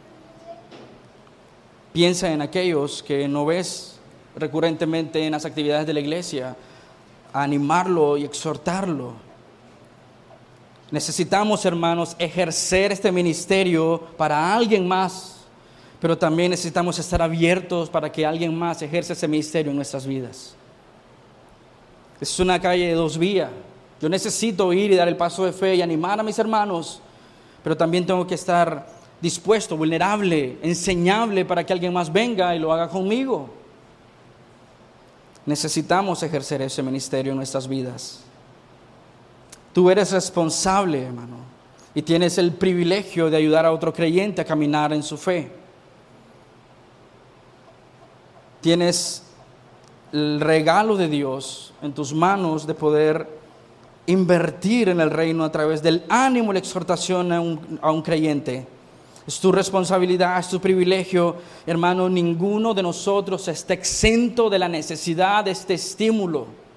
Piensa en aquellos que no ves recurrentemente en las actividades de la iglesia, a animarlo y exhortarlo. Necesitamos, hermanos, ejercer este ministerio para alguien más, pero también necesitamos estar abiertos para que alguien más ejerza ese ministerio en nuestras vidas. Es una calle de dos vías. Yo necesito ir y dar el paso de fe y animar a mis hermanos, pero también tengo que estar dispuesto, vulnerable, enseñable para que alguien más venga y lo haga conmigo. Necesitamos ejercer ese ministerio en nuestras vidas. Tú eres responsable, hermano, y tienes el privilegio de ayudar a otro creyente a caminar en su fe. Tienes el regalo de Dios en tus manos de poder invertir en el reino a través del ánimo y la exhortación a un, a un creyente. Es tu responsabilidad, es tu privilegio. Hermano, ninguno de nosotros está exento de la necesidad de este estímulo.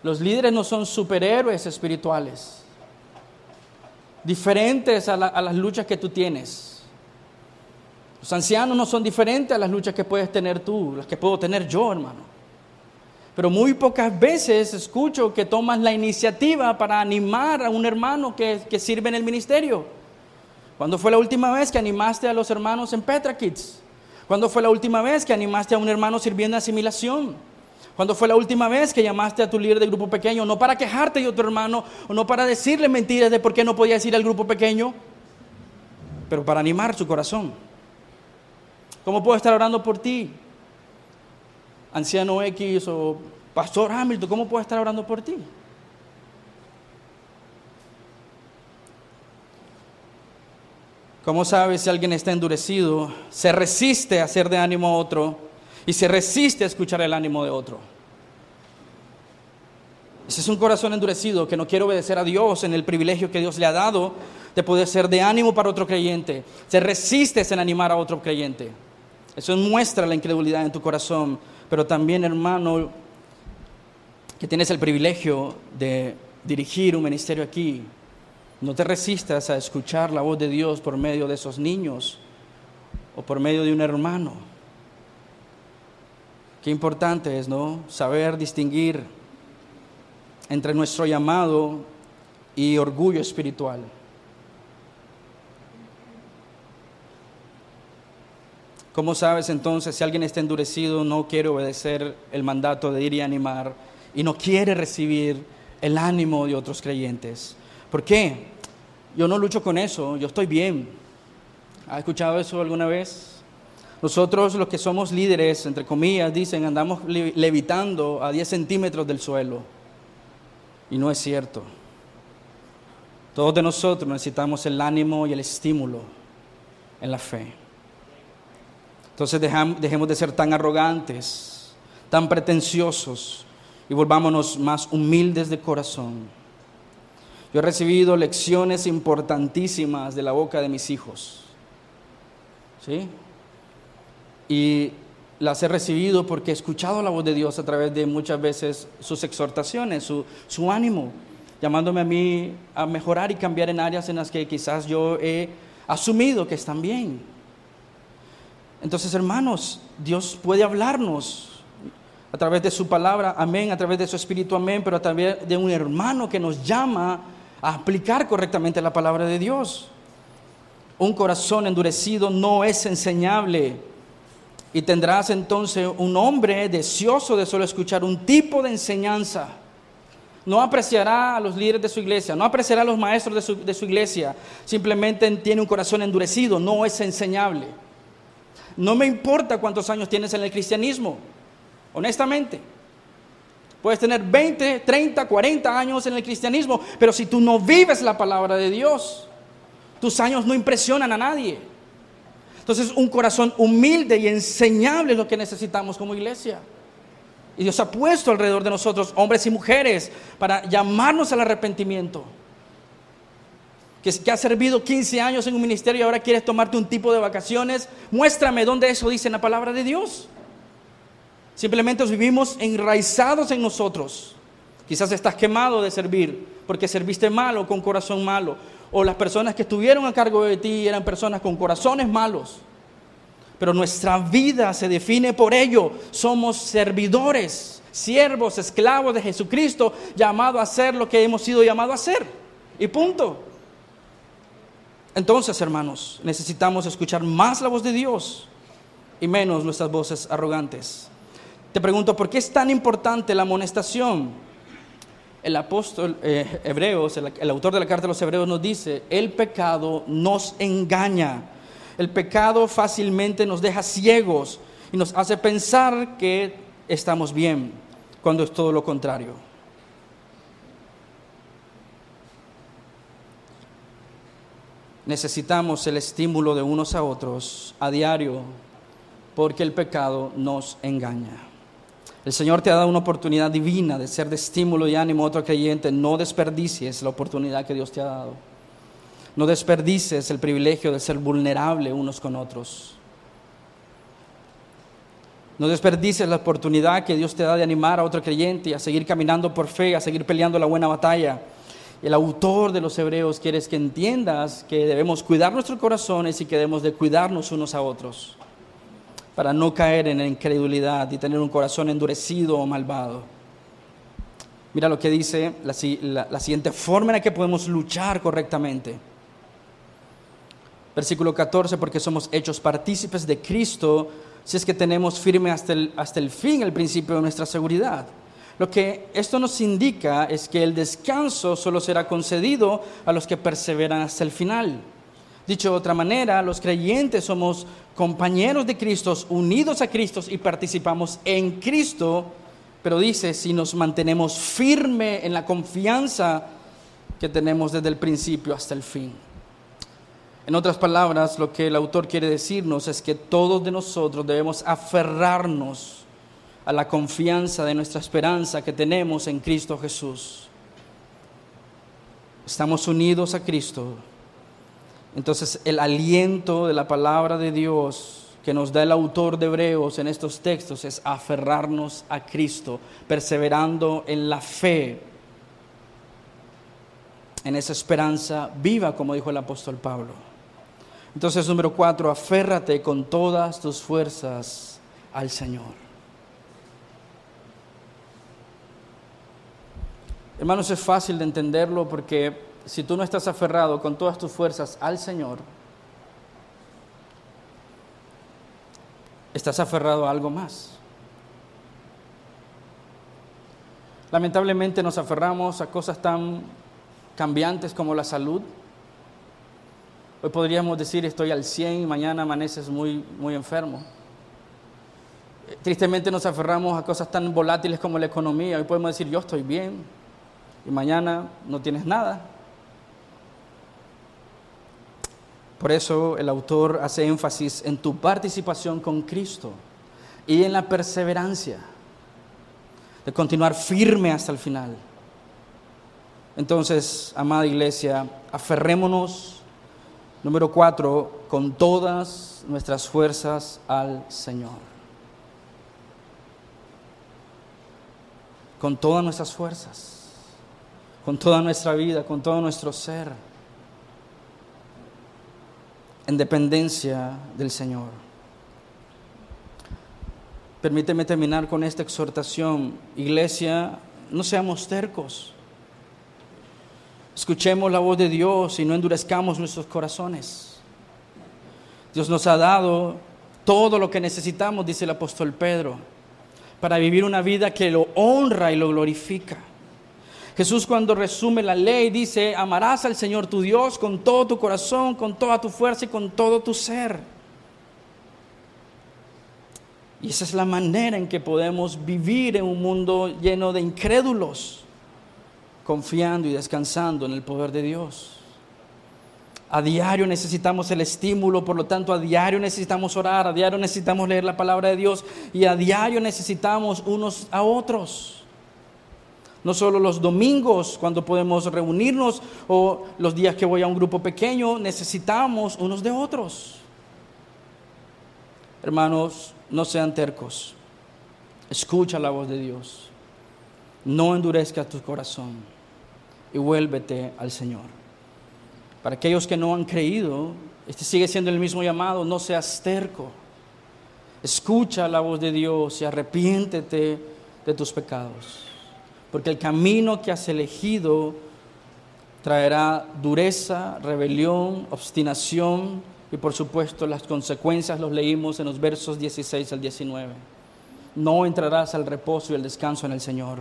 Los líderes no son superhéroes espirituales, diferentes a, la, a las luchas que tú tienes. Los ancianos no son diferentes a las luchas que puedes tener tú, las que puedo tener yo, hermano. Pero muy pocas veces escucho que tomas la iniciativa para animar a un hermano que, que sirve en el ministerio. ¿Cuándo fue la última vez que animaste a los hermanos en Petra Kids? ¿Cuándo fue la última vez que animaste a un hermano sirviendo en asimilación? ¿Cuándo fue la última vez que llamaste a tu líder de grupo pequeño? No para quejarte de otro hermano, o no para decirle mentiras de por qué no podías ir al grupo pequeño, pero para animar su corazón. ¿Cómo puedo estar orando por ti, anciano X o pastor Hamilton? ¿Cómo puedo estar orando por ti? ¿Cómo sabes si alguien está endurecido? Se resiste a hacer de ánimo a otro y se resiste a escuchar el ánimo de otro. Ese es un corazón endurecido que no quiere obedecer a Dios en el privilegio que Dios le ha dado de poder ser de ánimo para otro creyente. Se resiste en animar a otro creyente. Eso muestra la incredulidad en tu corazón. Pero también, hermano, que tienes el privilegio de dirigir un ministerio aquí, no te resistas a escuchar la voz de Dios por medio de esos niños o por medio de un hermano. Qué importante es, ¿no?, saber distinguir entre nuestro llamado y orgullo espiritual. ¿Cómo sabes entonces si alguien está endurecido, no quiere obedecer el mandato de ir y animar y no quiere recibir el ánimo de otros creyentes? ¿Por qué? Yo no lucho con eso, yo estoy bien. ¿Has escuchado eso alguna vez? Nosotros, los que somos líderes, entre comillas, dicen, andamos levitando a diez centímetros del suelo. Y no es cierto. Todos de nosotros necesitamos el ánimo y el estímulo en la fe. Entonces dejamos, dejemos de ser tan arrogantes, tan pretenciosos y volvámonos más humildes de corazón. Yo he recibido lecciones importantísimas de la boca de mis hijos, ¿sí? Y las he recibido porque he escuchado la voz de Dios a través de muchas veces sus exhortaciones, su, su ánimo, llamándome a mí a mejorar y cambiar en áreas en las que quizás yo he asumido que están bien. Entonces, hermanos, Dios puede hablarnos a través de su palabra, amén, a través de su espíritu, amén, pero a través de un hermano que nos llama a aplicar correctamente la palabra de Dios. Un corazón endurecido no es enseñable y tendrás entonces un hombre deseoso de solo escuchar un tipo de enseñanza. No apreciará a los líderes de su iglesia, no apreciará a los maestros de su, de su iglesia, simplemente tiene un corazón endurecido, no es enseñable. No me importa cuántos años tienes en el cristianismo, honestamente. Puedes tener veinte, treinta, cuarenta años en el cristianismo, pero si tú no vives la palabra de Dios, tus años no impresionan a nadie. Entonces, un corazón humilde y enseñable es lo que necesitamos como iglesia. Y Dios ha puesto alrededor de nosotros hombres y mujeres para llamarnos al arrepentimiento. Que, que has servido quince años en un ministerio y ahora quieres tomarte un tipo de vacaciones, muéstrame dónde eso dice en la palabra de Dios. Simplemente vivimos enraizados en nosotros. Quizás estás quemado de servir porque serviste mal o con corazón malo, o las personas que estuvieron a cargo de ti eran personas con corazones malos. Pero nuestra vida se define por ello. Somos servidores, siervos, esclavos de Jesucristo, llamados a hacer lo que hemos sido llamados a hacer. Y punto. Entonces, hermanos, necesitamos escuchar más la voz de Dios y menos nuestras voces arrogantes. Te pregunto, ¿por qué es tan importante la amonestación? El apóstol eh, Hebreos, el, el autor de la carta de los Hebreos nos dice, el pecado nos engaña. El pecado fácilmente nos deja ciegos y nos hace pensar que estamos bien, cuando es todo lo contrario. Necesitamos el estímulo de unos a otros a diario, porque el pecado nos engaña. El Señor te ha dado una oportunidad divina de ser de estímulo y ánimo a otro creyente. No desperdicies la oportunidad que Dios te ha dado. No desperdicies el privilegio de ser vulnerable unos con otros. No desperdicies la oportunidad que Dios te da de animar a otro creyente a seguir caminando por fe, a seguir peleando la buena batalla. El autor de los Hebreos quiere que entiendas que debemos cuidar nuestros corazones y que debemos de cuidarnos unos a otros para no caer en la incredulidad y tener un corazón endurecido o malvado. Mira lo que dice la, la, la siguiente forma en la que podemos luchar correctamente. Versículo catorce, porque somos hechos partícipes de Cristo si es que tenemos firme hasta el, hasta el fin el principio de nuestra seguridad. Lo que esto nos indica es que el descanso solo será concedido a los que perseveran hasta el final. Dicho de otra manera, los creyentes somos compañeros de Cristo, unidos a Cristo y participamos en Cristo, pero dice, si nos mantenemos firmes en la confianza que tenemos desde el principio hasta el fin. En otras palabras, lo que el autor quiere decirnos es que todos de nosotros debemos aferrarnos a la confianza de nuestra esperanza que tenemos en Cristo Jesús. Estamos unidos a Cristo. Entonces, el aliento de la palabra de Dios que nos da el autor de Hebreos en estos textos es aferrarnos a Cristo, perseverando en la fe, en esa esperanza viva, como dijo el apóstol Pablo. Entonces, número cuatro, aférrate con todas tus fuerzas al Señor. Hermanos, es fácil de entenderlo porque si tú no estás aferrado con todas tus fuerzas al Señor, estás aferrado a algo más. Lamentablemente nos aferramos a cosas tan cambiantes como la salud. Hoy podríamos decir estoy al cien y mañana amaneces muy, muy enfermo. Tristemente nos aferramos a cosas tan volátiles como la economía. Hoy podemos decir yo estoy bien y mañana no tienes nada. Por eso el autor hace énfasis en tu participación con Cristo y en la perseverancia de continuar firme hasta el final. Entonces, amada iglesia, aferrémonos, número cuatro, con todas nuestras fuerzas al Señor. Con todas nuestras fuerzas, con toda nuestra vida, con todo nuestro ser, en dependencia del Señor. Permíteme terminar con esta exhortación. Iglesia, no seamos tercos. Escuchemos la voz de Dios y no endurezcamos nuestros corazones. Dios nos ha dado todo lo que necesitamos, dice el apóstol Pedro, para vivir una vida que lo honra y lo glorifica. Jesús, cuando resume la ley, dice, amarás al Señor tu Dios con todo tu corazón, con toda tu fuerza y con todo tu ser. Y esa es la manera en que podemos vivir en un mundo lleno de incrédulos, confiando y descansando en el poder de Dios. A diario necesitamos el estímulo, por lo tanto a diario necesitamos orar, a diario necesitamos leer la palabra de Dios y a diario necesitamos unos a otros. No solo los domingos cuando podemos reunirnos o los días que voy a un grupo pequeño, necesitamos unos de otros. Hermanos, no sean tercos. Escucha la voz de Dios. No endurezcas tu corazón y vuélvete al Señor. Para aquellos que no han creído, este sigue siendo el mismo llamado, no seas terco. Escucha la voz de Dios y arrepiéntete de tus pecados. Porque el camino que has elegido traerá dureza, rebelión, obstinación y por supuesto las consecuencias los leímos en los versos dieciséis al diecinueve. No entrarás al reposo y el descanso en el Señor.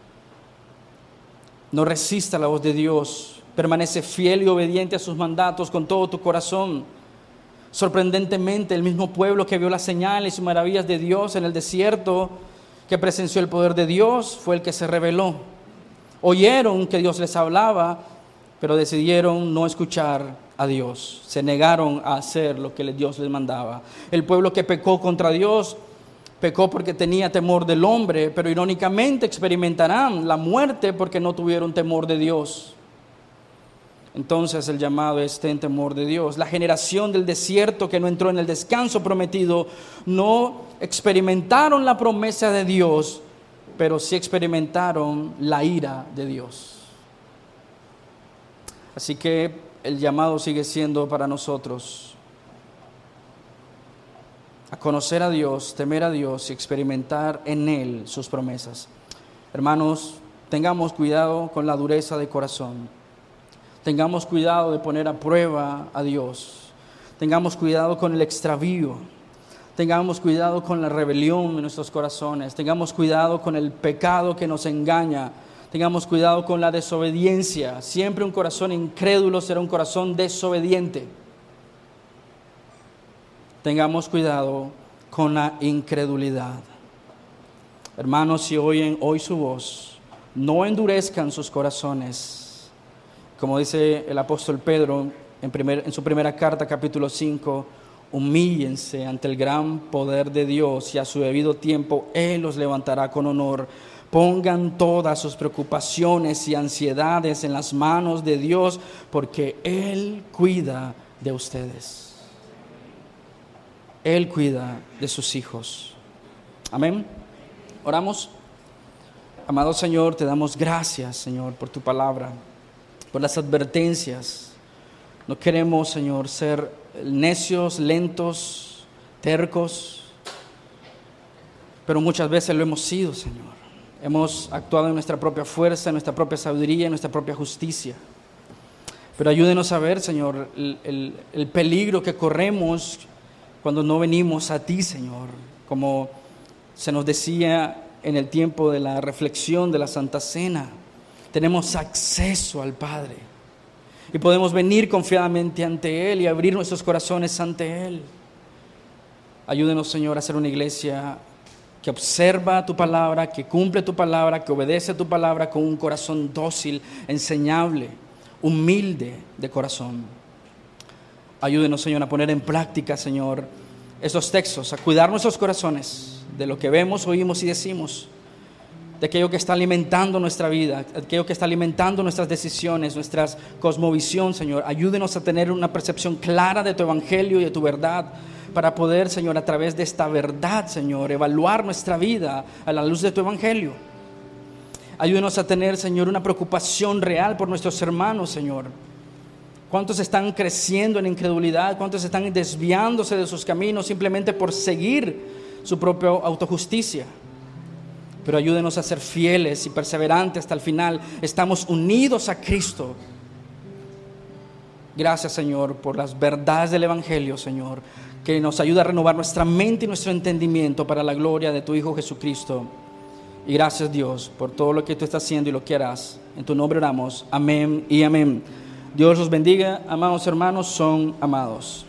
No resista la voz de Dios. Permanece fiel y obediente a sus mandatos con todo tu corazón. Sorprendentemente, el mismo pueblo que vio las señales y maravillas de Dios en el desierto, que presenció el poder de Dios, fue el que se rebeló. Oyeron que Dios les hablaba, pero decidieron no escuchar a Dios. Se negaron a hacer lo que Dios les mandaba. El pueblo que pecó contra Dios, pecó porque tenía temor del hombre, pero irónicamente experimentarán la muerte porque no tuvieron temor de Dios. entonces el llamado es: ten temor de Dios. La generación del desierto que no entró en el descanso prometido no experimentaron la promesa de Dios, pero sí experimentaron la ira de Dios. Así que el llamado sigue siendo para nosotros a conocer a Dios, temer a Dios y experimentar en Él sus promesas. Hermanos, tengamos cuidado con la dureza de corazón. Tengamos cuidado de poner a prueba a Dios. Tengamos cuidado con el extravío. Tengamos cuidado con la rebelión en nuestros corazones. Tengamos cuidado con el pecado que nos engaña. Tengamos cuidado con la desobediencia. Siempre un corazón incrédulo será un corazón desobediente. Tengamos cuidado con la incredulidad. Hermanos, si oyen hoy su voz, no endurezcan sus corazones. Como dice el apóstol Pedro en, primer, en su primera carta, capítulo cinco, humíllense ante el gran poder de Dios y a su debido tiempo Él los levantará con honor. Pongan todas sus preocupaciones y ansiedades en las manos de Dios, porque Él cuida de ustedes. Él cuida de sus hijos. Amén. Oramos. Amado Señor, te damos gracias, Señor, por tu palabra, por las advertencias. No queremos, Señor, ser necios, lentos, tercos, pero muchas veces lo hemos sido, Señor. Hemos actuado en nuestra propia fuerza, en nuestra propia sabiduría, en nuestra propia justicia. Pero ayúdenos a ver, Señor, el, el, el peligro que corremos cuando no venimos a ti, Señor. Como se nos decía en el tiempo de la reflexión de la Santa Cena, tenemos acceso al Padre y podemos venir confiadamente ante Él y abrir nuestros corazones ante Él. Ayúdenos, Señor, a ser una iglesia que observa tu palabra, que cumple tu palabra, que obedece tu palabra con un corazón dócil, enseñable, humilde de corazón. Ayúdenos, Señor, a poner en práctica, Señor, esos textos, a cuidar nuestros corazones de lo que vemos, oímos y decimos, de aquello que está alimentando nuestra vida, de aquello que está alimentando nuestras decisiones, nuestra cosmovisión, Señor. Ayúdenos a tener una percepción clara de tu evangelio y de tu verdad, para poder, Señor, a través de esta verdad, Señor, evaluar nuestra vida a la luz de tu evangelio. Ayúdenos a tener, Señor, una preocupación real por nuestros hermanos, Señor. ¿Cuántos están creciendo en incredulidad? ¿Cuántos están desviándose de sus caminos simplemente por seguir su propia autojusticia? Pero ayúdenos a ser fieles y perseverantes hasta el final. Estamos unidos a Cristo. Gracias, Señor, por las verdades del evangelio, Señor, que nos ayuda a renovar nuestra mente y nuestro entendimiento para la gloria de tu Hijo Jesucristo. Y gracias, Dios, por todo lo que tú estás haciendo y lo que harás. En tu nombre oramos. Amén y amén. Dios los bendiga. Amados hermanos, son amados.